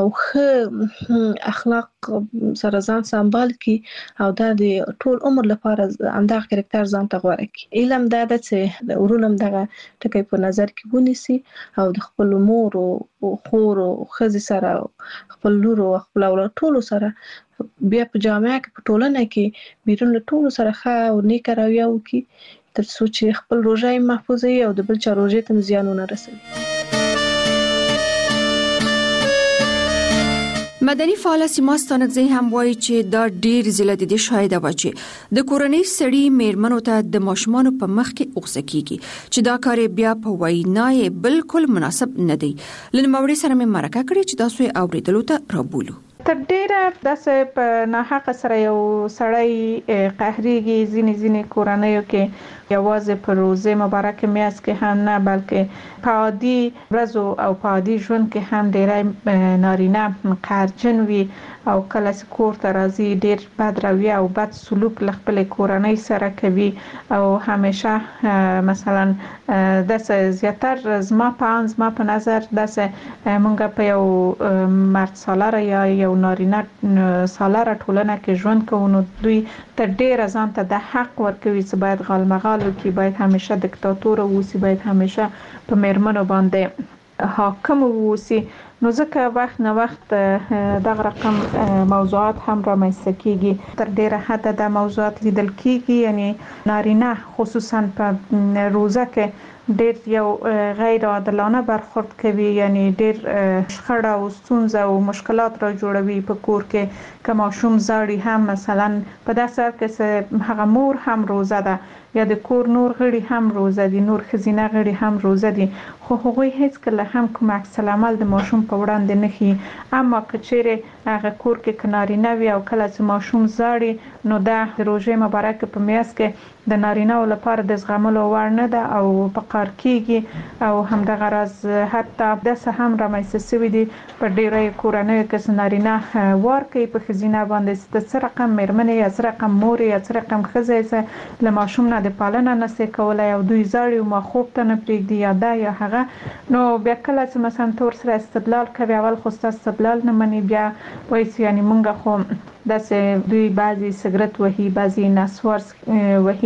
Speaker 21: ښه اخلاق سره ځان سمبال کی او دا د ټول عمر لپاره اندغه کریکټر ځان ته غوړه کی. علم دا د چې ورونم دغه ټکی په نظر کې ونیسي او د خپل مور او خور او خزي سره خپل لور او خپل اولاد ټول سره بیا په جامعه کې په ټولنه کې بیرون له ټول سره ښه او نیک رویه وکي تر څو چې خپل روژه محفوظ وي او د بل چا روژه ته زیان نه رسوي.
Speaker 12: مدني فعال سیما ستانکزی هم وایي چې دا ډیر زله د دې شاهد و چې د کورنۍ سړي میرمنو ته د ماشومان په مخ کې اوغسه کیږي چې دا کار بیا په وینای بالکل مناسب نه دی. لنموړي سره مې مرکه کړې چې تاسو یې اوریدلو ته رابولو.
Speaker 27: تر ډیره داسې په ناحقه سره یو سړی قهريږي ځینې ځینې کورنیو کې یوازې په روزه مبارک میاشت کې هم نه بلکې په عادي ورځو او په عادي ژوند کې هم ډیری نارینه قهرجن وي او کله چې کور ته راځي ډیر بد رویه او بد سلوک له خپل کورنۍ سره کوي او همیشه مثلا داسې زیاتره زما په ان زما په نظر داسې مونږ په یو مرد سالار یا یو نارینه سالار ټولنه کې ژوند کوو نو دوی تر ډیره ځان ته د حق ورکوي چې باید غالمغال وکړي باید همیشه دیکتاتور اوسي باید همیشه په میرمنو باندې حاکم اوسي نو ځکه وخت نه وخت دغه رقم موضوعات هم رامنځته کیږي تر ډیره حد د موضوعات لیدل کیږي یعنی نارینه خصوصا په روزه کې ډیر یو غیر عادلانه برخورد کوي یعنی ډیر شخړه او ستونزه او مشکلات را جوړوي په کور کې که ماشوم زاړي هم مثلا په داسې کې هغه مور هم روزه ده یا د کور نور غړي هم روزه دي نور خزینه غړي هم روزه دي خو هغوی هیڅ کله هم کوم عکس العمل د ماشوم په وړاندې نه خي اما کچېره هغه کور کې کنارینه وي او کله چې ماشوم زاړي نو دا د روزه مبارک په میاشت کې د نارینه لپاره د زغملو وړ نه ده او په قار کېږي او همدغه راز حتی داسې هم رامنځته شوي دي په ډیری کورنیو کې نارینه وار کوي په ښځینه باندې د څه رقم میرمنې یا څه رقم مور یا څه رقم ښځه له ماشوم نه د پالنه نه شي کولی او دوی زاړي او ما خوب ته نه پرېږدي یا دا یا هغه نو بیا کله چې مثلا تور سره استدلال کوي اول خو ستا استدلال نه مني بیا وایي چې یعنې مونږ خو داسې دوی بعضې سګرټ وهي بعضې نسوار وهي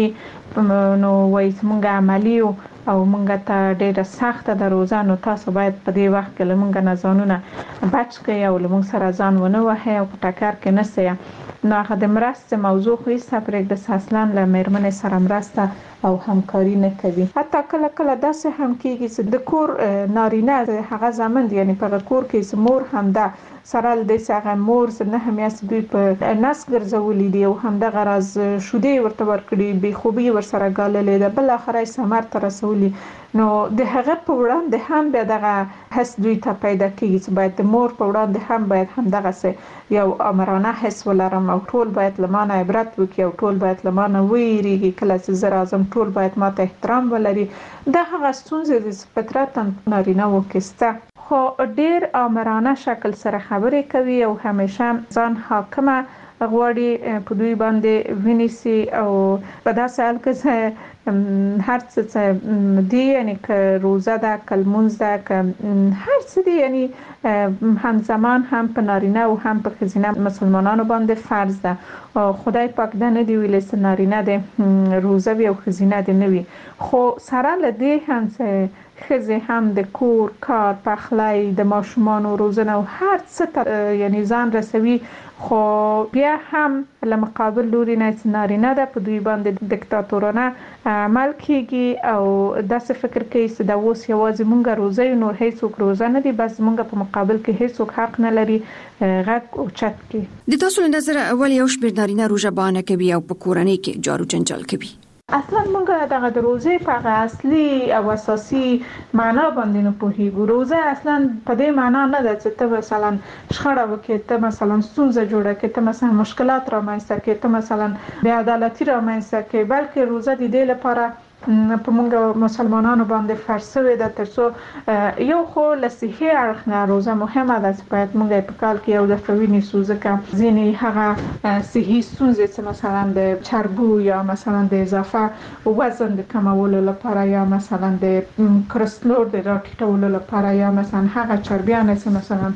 Speaker 27: نو وایي چې مونږ عملي یو او مونږ ته ډیره سخته ده روزه نو تاسو باید په دې وخت کې له مونږ نه ځانونه بچ کړئ او له مونږ سره ځان ونه وهئ او په ټکر کې نه سئ نو هغه د مرستې موضوع خو هېڅ پرېږده اصلا له میرمنې سره مرسته او همکاري نه کوي حتی کله کله داسې هم کېږي چې د کور نارینه هغه زامن دي یعنې په هغه کور کې چې مور هم ده سره د څنګه مور نه همیاس دوی په نس ګرځولې دي او هم د غرض شودي ورته ورکړي به خوبي ورسره غاللې ده بل اخرای سمر تر رسولي نو د هغه په وړاندې هم به دغه حس دوی ته پیدا کیږي چې باید د مور په وړاندې هم باید هم دغه څه یو امرانه حس ولرم او ټول باید لمانه عبرت وکړي او ټول باید لمانه ویریږي کله چې زه راځم ټول باید ماته احترام ولري د هغه ستونزې د فطرت نارینه وکسته خو ډیر امرانه شکل سره خبرې کوي او همیشه ځان حاکمه غواړي په دوی باندې ونیسي او په داسې حال کې هر څه دی یعنی که روزه ده کلمونز ده که هر څه دی یعنی همزمان هم په نارینه او هم په ښځینه مسلمانانو باندې فرض ده خدای پاک دا نه دی ویلي چې نارینه د روزه وي او ښځینه د نه وي خو سره له دې هم چې ښځې هم د کور کار پخلی د ماشومانو روزنه او هر څه یعنی ځان رسوي خو بیا هم له مقابل لوري نه نارینه ده په دوی باندې دیکتاتورانه عمل کیږي او داسې فکر کوي چې دا اوس یوازې مونږ روزه نور هیڅوک روزه نه دي بس مونږ په مقابل کې هیڅوک حق نه لري غږ او چت کې
Speaker 12: د تاسو له نظر اول یو شمېر نارینه روزه بانه کوي او په کورنۍ کې جارو جنجال کوي
Speaker 27: اصلا مونږ دغه د روزې په اصلي او اساسي معنا باندې نه پوهیږو روزه اصلا په دې معنا نه ده چې ته مثلا شخړه وکړې ته مثلا ستونزه جوړه کړې ته مثلا مشکلات رامنځته کړې ته مثلا بې عدالتي رامنځته کړې بلکې روزه د دې لپاره په موږ مسلمانانو باندې فرض شوی ده ترڅو یو خو له صحي اړخ نه روزه مهمه ده چې باید موږ په کال کې یو دفعه وینیسو ځکه ځینې هغه صحي ستونزې چې مثلا د چربو یا مثلا د اضافه وزن د کمولو لپاره یا مثلا د کلسترول د راټیټولو لپاره یا مثلا هغه چربیان چې مثلا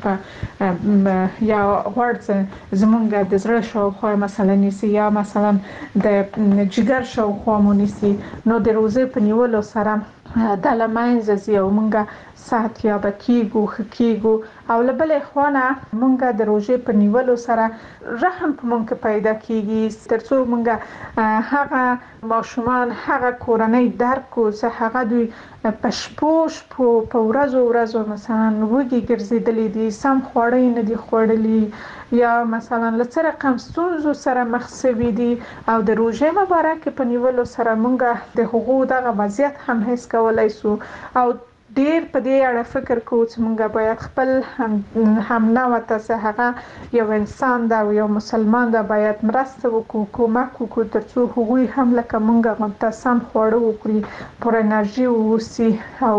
Speaker 27: په یا غوړ زمونږ د زړه شاوخوا مثلا نیسي یا مثلا د جګر شاوخوا مو نیسي نو د روزه په نیولو سره د لمانځه زیو مونږه صحت یا بکیګو خکیګو او لبل اخوانه مونږه د روزه په نیولو سره رحم په مونږ پیدا کیږي ترڅو مونږه هغه ماشومان هغه کورنۍ درکو زه هغه دوی پښپوش په ورځو ورځو مثلا وګي ګرځیدلې دي سم خوړې نه دي خوړلې یا مثلا لڅ رقم ستونزو سره مخ شوي دي او د روزه مبارک په نیولو سره مونږه د حقوق دغه وضعیت هم هیڅ کولای سو او ډیر په دې اړه فکر کوو چې مونږ باید خپل هم هم نو تاسو هغه یو انسان دا یو مسلمان دا باید مرسته وکړو کومک وکړو ترڅو هغوی هم لکه مونږ غوښتل خواړه وکړي پر انرژي ووسی او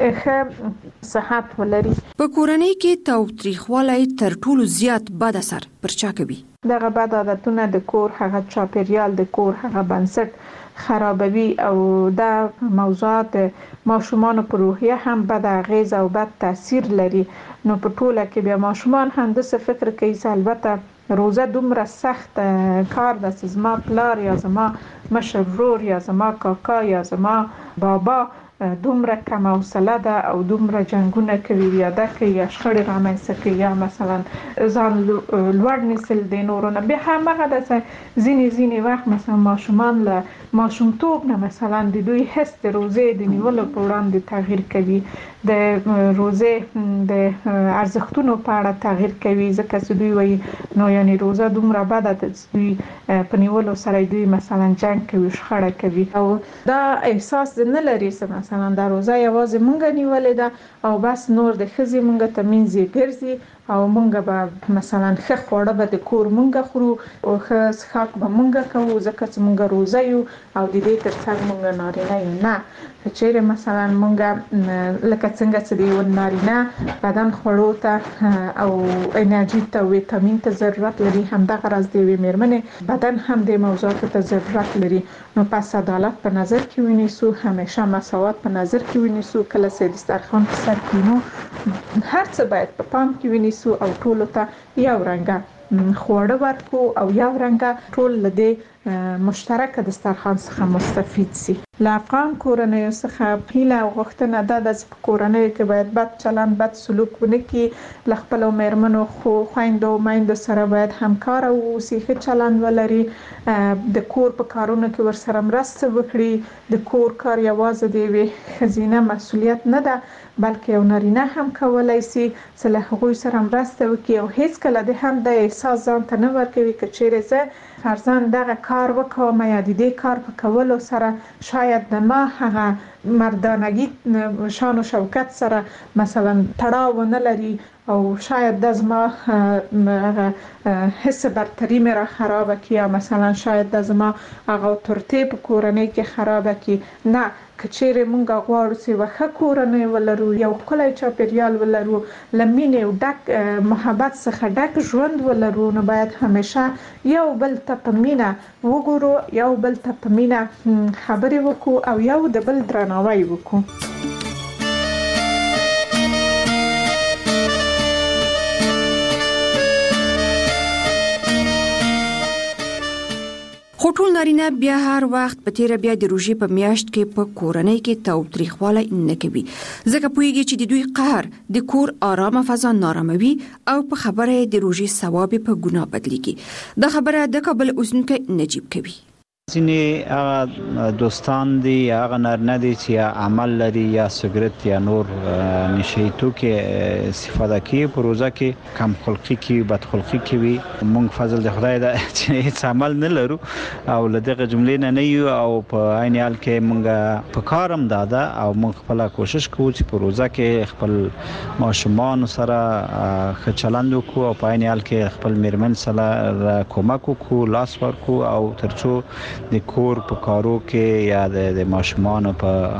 Speaker 27: ښه صحت ولري
Speaker 12: په کورنۍ کې تاوتریخوالی تر ټولو زیات بد اثر پر چا کوي
Speaker 27: دغه بد عادتونه د کور هغه چاپیریال د کور هغه بنسټ خرابوي او دا موضوعات ماشومان په روحیه هم بد اغیز او بد تاثیر لري نو په ټوله کې بیا ماشومان هم د څه فکر کوي چې البته روزه دومره سخت کار ده چې زما پلار یا زما مشر ورور یا زما کاکا یا زما بابا دومره کم حوصله ده او دومره جنگونه کوي یا د کوي یا شخړې رامنځته کوي یا مثلا ځان لوړ نیسل د نورو نه به هم هغه د ځینې ځینې وخت مثلا ماشومان له ماشومتوب نه مثلا د دوی حس د روزې د نیولو په وړاندې تغییر کوي د روزې د ارزښتونو په اړه تغییر کوي ځکه چې دوی وایي نو یعنی روزه دومره بده ده چې دوی په نیولو سره دوی مثلا جنگ کوي شخړه کوي او دا احساس نه لري چې مثلا دا روزه یوازې مونږ نیولې ده او بس نور د خزي مونږ ته منځي ګرځي او مونږ به مثلا ښه خوړه به د کور مونږ خورو او ښه څښاک به مونږ کوو ځکه چې مونږ روزه یو او د دې ترڅنګ مونږ نارینه یو نه چې مثلا مونږ لکه څنګه چې د نارینه بدن خوړو ته او انرژي ته ویټامین ته ضرورت لري همدغه راز دی میرمنې بدن هم د موضوعات ته ضرورت لري نو پس عدالت په نظر کې ونیسو همیشه مساوات په نظر کې ونیسو کله چې دسترخوان په سر کینو هر څه باید په پام کې ونیسو او ټول ته یو رنګه خوړه ورکو او یو رنګه ټول له دې مشترک دسترخوان څخه مستفید سي له افغان کورنیو څخه هیله او غوښتنه ده چې په کورنیو کې باید بد چلند بد سلوک ونه کړي، له خپلو مېرمنو خو خویندو میندو سره باید همکاره واوسي، ښه چلند ولري، د کور په کارونو کې ورسره مرسته وکړي. د کور کار یوازې د یوې ښځینه مسؤلیت نه ده بلکې یو نارینه هم کولای شي چې له هغوی سره مرسته وکړي او هیڅ کله د هم د احساس ځان ته نه ورکوي که چیرې زه فرضاً دغه کار وکړم یا د دې کار په کولو سره شاید د ما هغه مردانگی شان و شوکت سره مثلا تړاو نه لري او شاید د زما حس برتری مې را خراب کړي یا مثلا شاید د زما هغه اتورټي په کورنۍ کې خراب کړي. نه، که چیرې مونږ غواړو چې یوه ښه کورنۍ ولرو، یو ښکلی چاپیریال ولرو، له مینې او ډک محبت څخه ډک ژوند ولرو، نو باید همیشه یو بل ته په مینه وګورو، یو بل ته په مینه خبرې وکړو او یو د بل درناوی وکړو.
Speaker 12: خو ټول نارینه بیا هر وخت په تیره بیا د روژې په میاشت کې په کورنۍ کې تاوتریخوالی نه کوي، ځکه پوهیږي چې د دوی قهر د کور آرامه فضا ناراموي او په خبره د روژې ثواب په ګناه بدلیږي. دا خبره د کابل اوسیدونکی نجیب کوي.
Speaker 8: ځینې هغه دوستان دي هغه نارینه دي چې عمل لري یا سګرټ یا نور نشي توکي استفاده کوي، په روزه کې کم خلقي کوي، بد خلقي کوي. مونږ فضل د خدای دا چې هیڅ عمل نه لرو او له دغه جملې نه نه یو او په عین حال کې مونږ په کارم داده او مونږ خپل کوشش کوو چې په روزه کې خپل ماشومان سره ښه چلند وکړو او په عین حال کې خپل میرمن سره کومک وکړو، لاس ورکړو او ترڅو د کور په کارو کې یا د ماشومان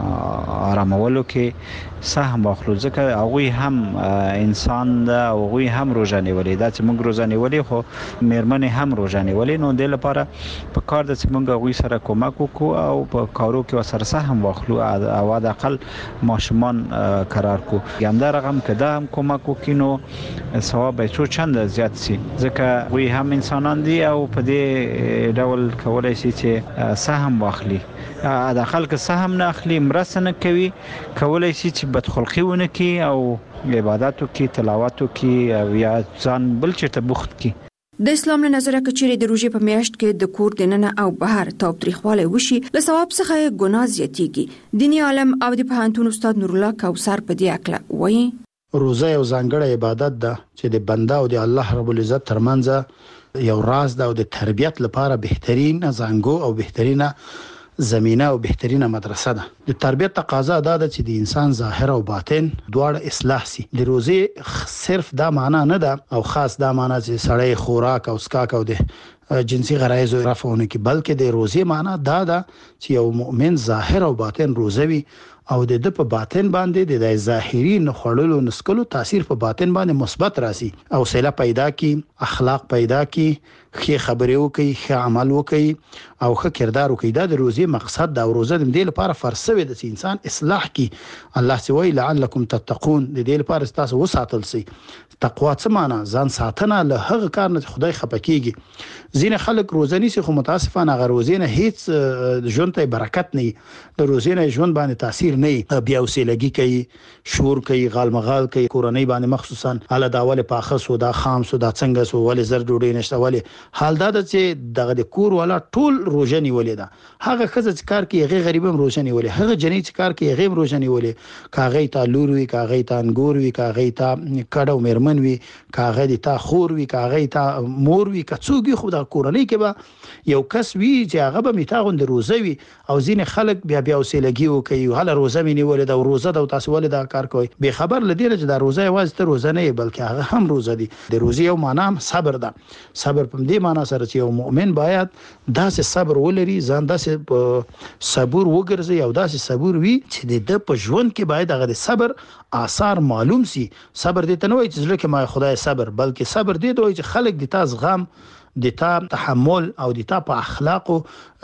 Speaker 8: په آرامولو کې سهم واخلو، ځکه هغوی هم انسان ده او هغوی هم روژه نیولې ده چې موږ روژه نیولې خو میرمنې هم روژه نیولې، نو دې لپاره په کار ده چې موږ هغوی سره کومک وکړو او په کارو کې ورسره سهم واخلو او حداقل ماشومان قرار کو. همدا رقم که ده هم کومک وکړي نو ثواب به څو چنده زیات شي، ځکه هغوی هم انسانان دي او په دې ډول کولی شي چې سهم واخلي. حداقل که سهم نه اخلي، مرسته نه کوي، کولی شي چې بدخلقي ونه کړي او عبادتو کې تلاوتو کې او یا ځان بل چېرته بوخت کړي.
Speaker 12: د اسلام له نظره که چیرې د روژې په میاشت کې د کور دننه او بهر تاوتریخوالی وشي، له ثواب څخه یې ګناه زیاتیږي. دیني عالم او د پوهنتون استاد نورالله کوثر په دې هکله وایي:
Speaker 28: روزه یو ځانګړی عبادت ده چې د بنده او د الله رب العزت ترمنځ یو راز ده او د تربیت لپاره بهترین زانګو او بهترینه زمینه او بهترینه مدرسه ده. د تربیت تقاضا دا ده چې د انسان ظاهر او باطن دواړه اصلاح سي. د روزه صرف دا معنا نه ده او خاص دا معنا چې سړی خوراک او اسکاک او د جنسي غرایز رفعونه کې، بلکې د روزه معنا دا ده چې یو مؤمن ظاهر او باطن روزوي او د د په باطن باندې د ظاهري نخړلو نسکلو تاثیر په باطن باندې مثبت راسي او سیله پیدا کی، اخلاق پیدا کی، ښه خبرې وکړي، ښه عمل وکړي او ښه کردار وکړي. دا د روزې مقصد دا روزه د دې لپاره فرض شوی د انسان اصلاح کی. الله سی وی لعلکم تتقون، د دې لپاره تاسو وساتل سي. تقوا څه معنا؟ ځان ساتنه له هغه کار نه خدای خپکیږي. ځینې خلک روزه نیسي خو متاسفانه هغه روزې نه هیڅ ژوند ته برکت نه، د روزې نه ژوند باندې تاثیر نه، بیا وسیلګي کوي، شور کوي، غالمغال کوي، کورنۍ باندې مخصوصا اله داول پاخه سو دا خام سو دا څنګه سو ولې زر ډوډۍ نشته ولې. حال دا چې دغه د کور والا ټول روزه نیولې ده. هغه خزه چې کار کوي هغه غریبم روزه نیولې، هغه جنې چې کار کوي هغه روزه نیولې، کاغې تا لور وی، کاغې تا انګور وی، کاغې تا کډو مېرمن وی، کاغې تا خور وی، کاغې تا مور وی، کڅوګي خو د کورنۍ کې به یو کس وی چې هغه به میتاغون د روزه وی او ځینې خلک بیا بیا وسیلګي وکي، هله روزه مې نیولې ده، روزه ده تاسو ولې دا کار کوي؟ به خبر لدی چې دا روزه یوازې ته روزه نه بلکې هغه هم روزه دي. د روزه یو معنا صبر ده. صبر په دې معنا سره چې یو مؤمن باید داسې صبر ولري، ځان داسې صبور وګرځي او داسې صبور وي چې د په ژوند کې باید هغه د صبر آثار معلوم سي. صبر دې ته نه وایي چې ځکه ما خدای صبر، بلکې صبر دې ته وایي چې خلک د تاسو غم د تا تحمل او د تا په اخلاقو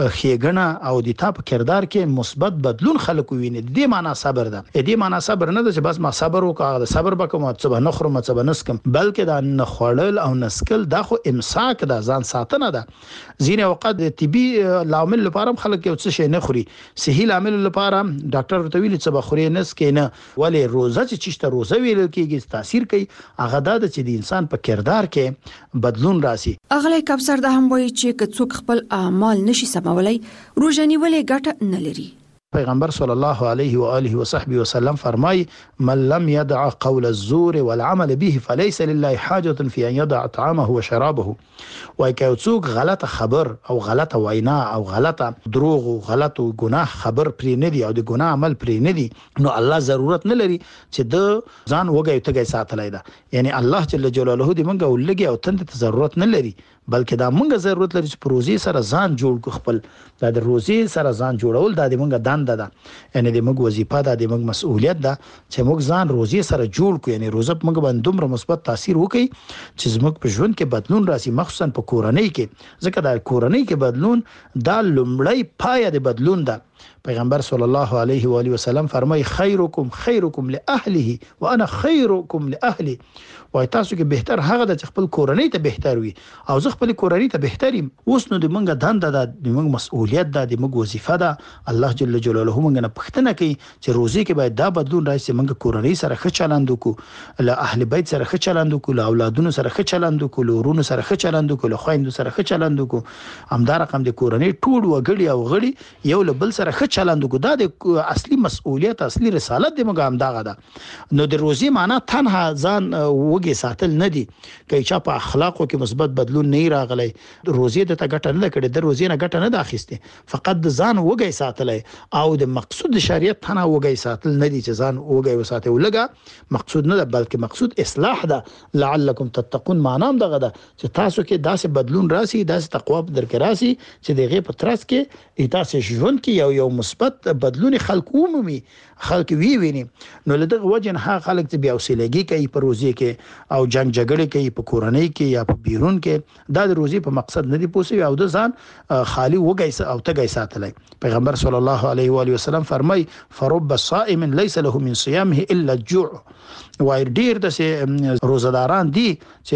Speaker 28: خېګنه او د تا په کردار کې مثبت بدلون خلک ویني. د دې معنی صبر ده. د دې معنی صبر نه ده چې بس ما صبر وکړم د صبر وکم او څه نه خورم څه نه سکم، بلکې دا نه خړل او نسکل دا خو امساک ده، ځان ساتنه ده. ځینې وخت د طبي لامل لپاره خلک یو څه شي نه خوري، صحي لامل لپاره ډاکټر ورته ویلي چې بخوري نه سکینه، ولی روزه چې چشته روزه ویل کېږي تاثیر کوي. هغه دا چې د انسان په کردار کې بدلون راسي.
Speaker 12: اغلی کبسر د هم وایي چې که څوک خپل اعمال نشي سمولای روزه نیولې ګټه نه لري.
Speaker 28: پیغمبر صلی الله علیه و آله و صحبه وسلم فرمای من لم يدع قول الزور والعمل به فليس لله حاجة في ان يدع طعامه وشرابه. وای که څوک غلطه خبر او غلطه وینا او غلطه دروغ او غلطه ګناه خبر پرې نه دی او د ګناه عمل پرې نه دی، نو الله ضرورت نه لري چې د ځان وګي تګي ساتلای دا. یعنی الله جل جلاله دې منګه ولګي او تند ته ضرورت نه لري، بلکې دا مونږه ضرورت لري چې پروژې سره ځان جوړ کو. خپل دا د روزي سره ځان جوړول دا د مونږه دنده ده، یعنی د مونږ وظیفه ده، د مونږ مسؤلیت ده چې مونږ ځان روزي سره جوړ کو. یعنی روزه مونږ باندې دومره مثبت تاثیر وکړي چې زموږ په ژوند کې بدلون راسي، مخصوصا په کورنۍ کې. ځکه دا کورنۍ کې بدلون دا لومړی پایه د بدلون ده. پیغمبر صلی الله علیه و آله وسلم فرمای خیرکم خیرکم لاهله وانا خیرکم لاهلی. وای تاسو کې بهتر هغه د خپل کورنۍ ته بهتر وي او زه خپل کورنۍ ته بهتریم. اوس نو د منګه دنده ده، د منګه مسؤلیت ده، د منګه وظیفه ده. الله جل جلاله منګه نه پښتنه کوي چې روزي کې باید دا بدلون راشي، منګه کورنۍ سره ښه چلند وکړو، له اهل بیت سره ښه چلند وکړو، له اولادونو سره ښه چلند وکړو، له ورونو سره ښه چلند وکړو، له خويندو سره ښه چلند وکړو. همدا رقم د کورنۍ ټول وګړي او غړي یو له بل سره ښه چلند وکړو. دا د اصلي مسؤلیت اصلي رسالت د منګه همداغه ده. نو د روزي معنی تنها ځان وګي ساتل نه دي. که چا په اخلاقو کې مثبت بدلون نه راغلی، روزي د ته ګټه نه کړي، د روزي نه ګټه نه اخیسته، فقط د ځان وګي ساتلای او د مقصود شریعت تنها وګي ساتل نه دي چې ځان وګي وساته ولګه مقصود نه ده، بلکې مقصود اصلاح ده. لعلکم تتقون معنی دغه ده چې تاسو کې داسې بدلون راسي، داسې تقوا درکې راسي چې دغه په ترڅ کې تاسو ژوند کې یو یو مثبت بدلون خلق عمومي خلق وی ویني. نو لدغه وجه نه خلک چې بیا وسیلګي کوي په روزي کې او جنگ جګړه کوي په کورنۍ کې یا په بیرون کې، دا د روزي په مقصد نه دی پوسي او د ځان خالی وګي او تګي ساتلای. پیغمبر صلی الله علیه و آله وسلم فرمای فرب صائم ليس له من صيامه الا الجوع. وای ډیر د روزداران دي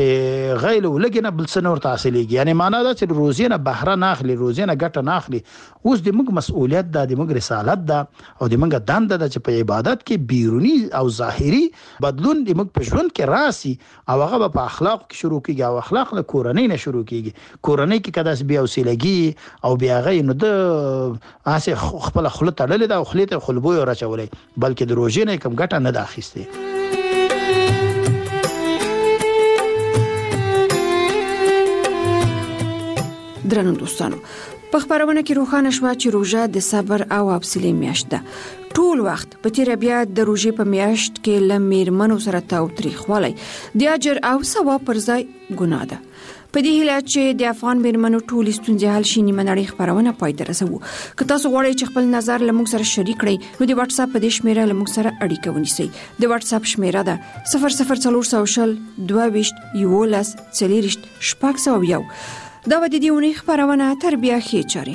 Speaker 28: چې غیل ولګنه بل څه نور تحصیلېږي، یعنی معنا دا چې روزي نه بهره نه اخلي، روزي نه ګټه نه اخلي. اوس د موږ مسؤلیت ده، د موږ رسالت ده او د موږ دنده ده چې په عبادت کې بیرونی او ظاهري بدلون د موږ په ژوند کې راسي او هغه په اخلاق کې شروع کیږي او اخلاق له کورنۍ نه شروع کیږي. کورنۍ کې کداس بیا وسیلګي او بیا غي نو د اسه خپل خپل تړلې ده او خلیته خلبو راچولې، بلکې د روزي نه کم ګټه نه داخسته.
Speaker 12: درنو دوستانو، په خبرونه کې روښانه شو چې روزه د صبر او حوصله میاشت ده. ټول وخت په تیر بیا د روزي په میاشت کې لمرمنو سره تاوتریخوالی د اجر او ثواب پر ځای ګناه ده. په دې هیله چې د افغان میرمنو ټول ستونزې حل شي، نیمه نړۍ خبرونه پای ته رسوو. که تاسو غواړئ چې خپل نظر له موږ سره شریک کړئ نو د واتس اپ په دې شمیره له موږ سره اړیکه ونیسئ. د واتس اپ شمیره ده صفر صفر څلور سل شل دوه ویشت یولس څلوېښت شپږ سوه یو. دا به د دې اونۍ خبرونه تر بیا ښې چارې.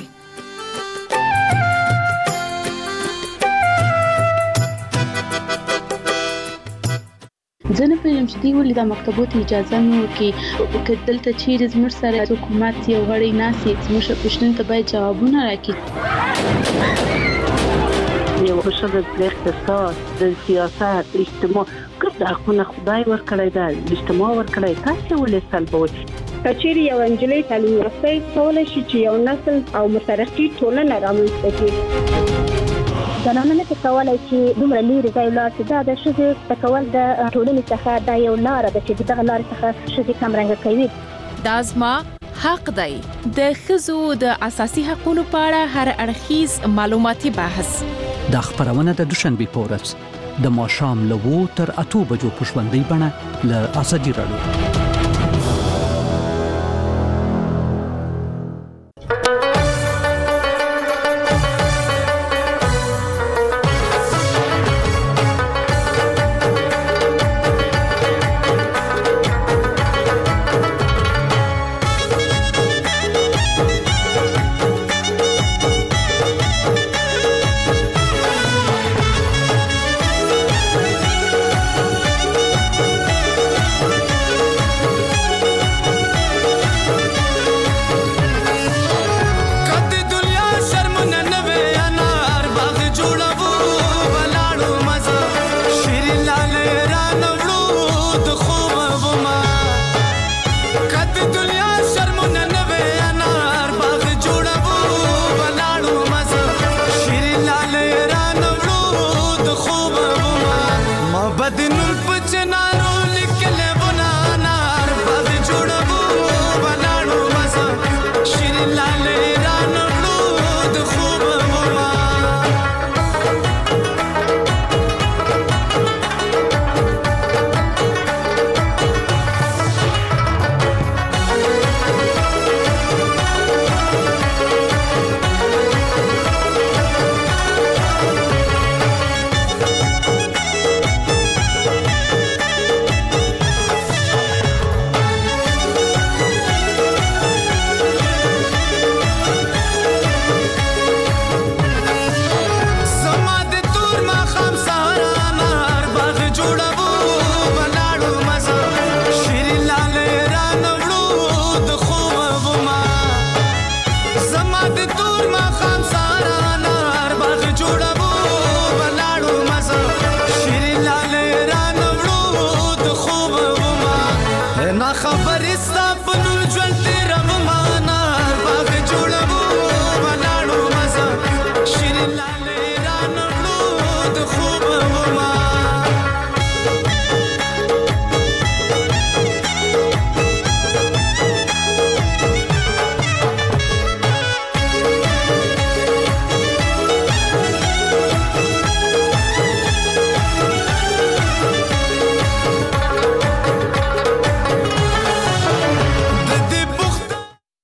Speaker 21: زه نه پوهېږم چې دوی ولې دا مکتبو ته اجازه نه ورکوي. که دلته چیرې زموږ سره حکومت یو غړی ناست وي، زموږ پوښتنو ته باید جوابونه راکړي.
Speaker 23: یو ښځه د اقتصاد، د سیاست، اجتماع ګرد حقونه خدای ورکړی ده، اجتماع ورکړی، تاسې ولې سلبوئ؟
Speaker 24: کچېرې یو نجلۍ تعلیم یافته کولی شي چې یو نسل او مترقي ټولنه رامنځته کړي. زنانه نه کولی چې دومره لرې ځای ولاړ شي. دا د ښځې زده کول د ټولنې څخه دا یو لاره ده چې د دغه لارې څخه ښځې کمرنګه کوي.
Speaker 3: دا زما حق دی. د ښځو د اساسي حقوقو په اړه هر اړخیز معلوماتي بحث.
Speaker 6: دا خبرونه د دوشنبه په ورځ د ماښام له وو تر اتو بجو په ژوندۍ بڼه له ازادي راډیو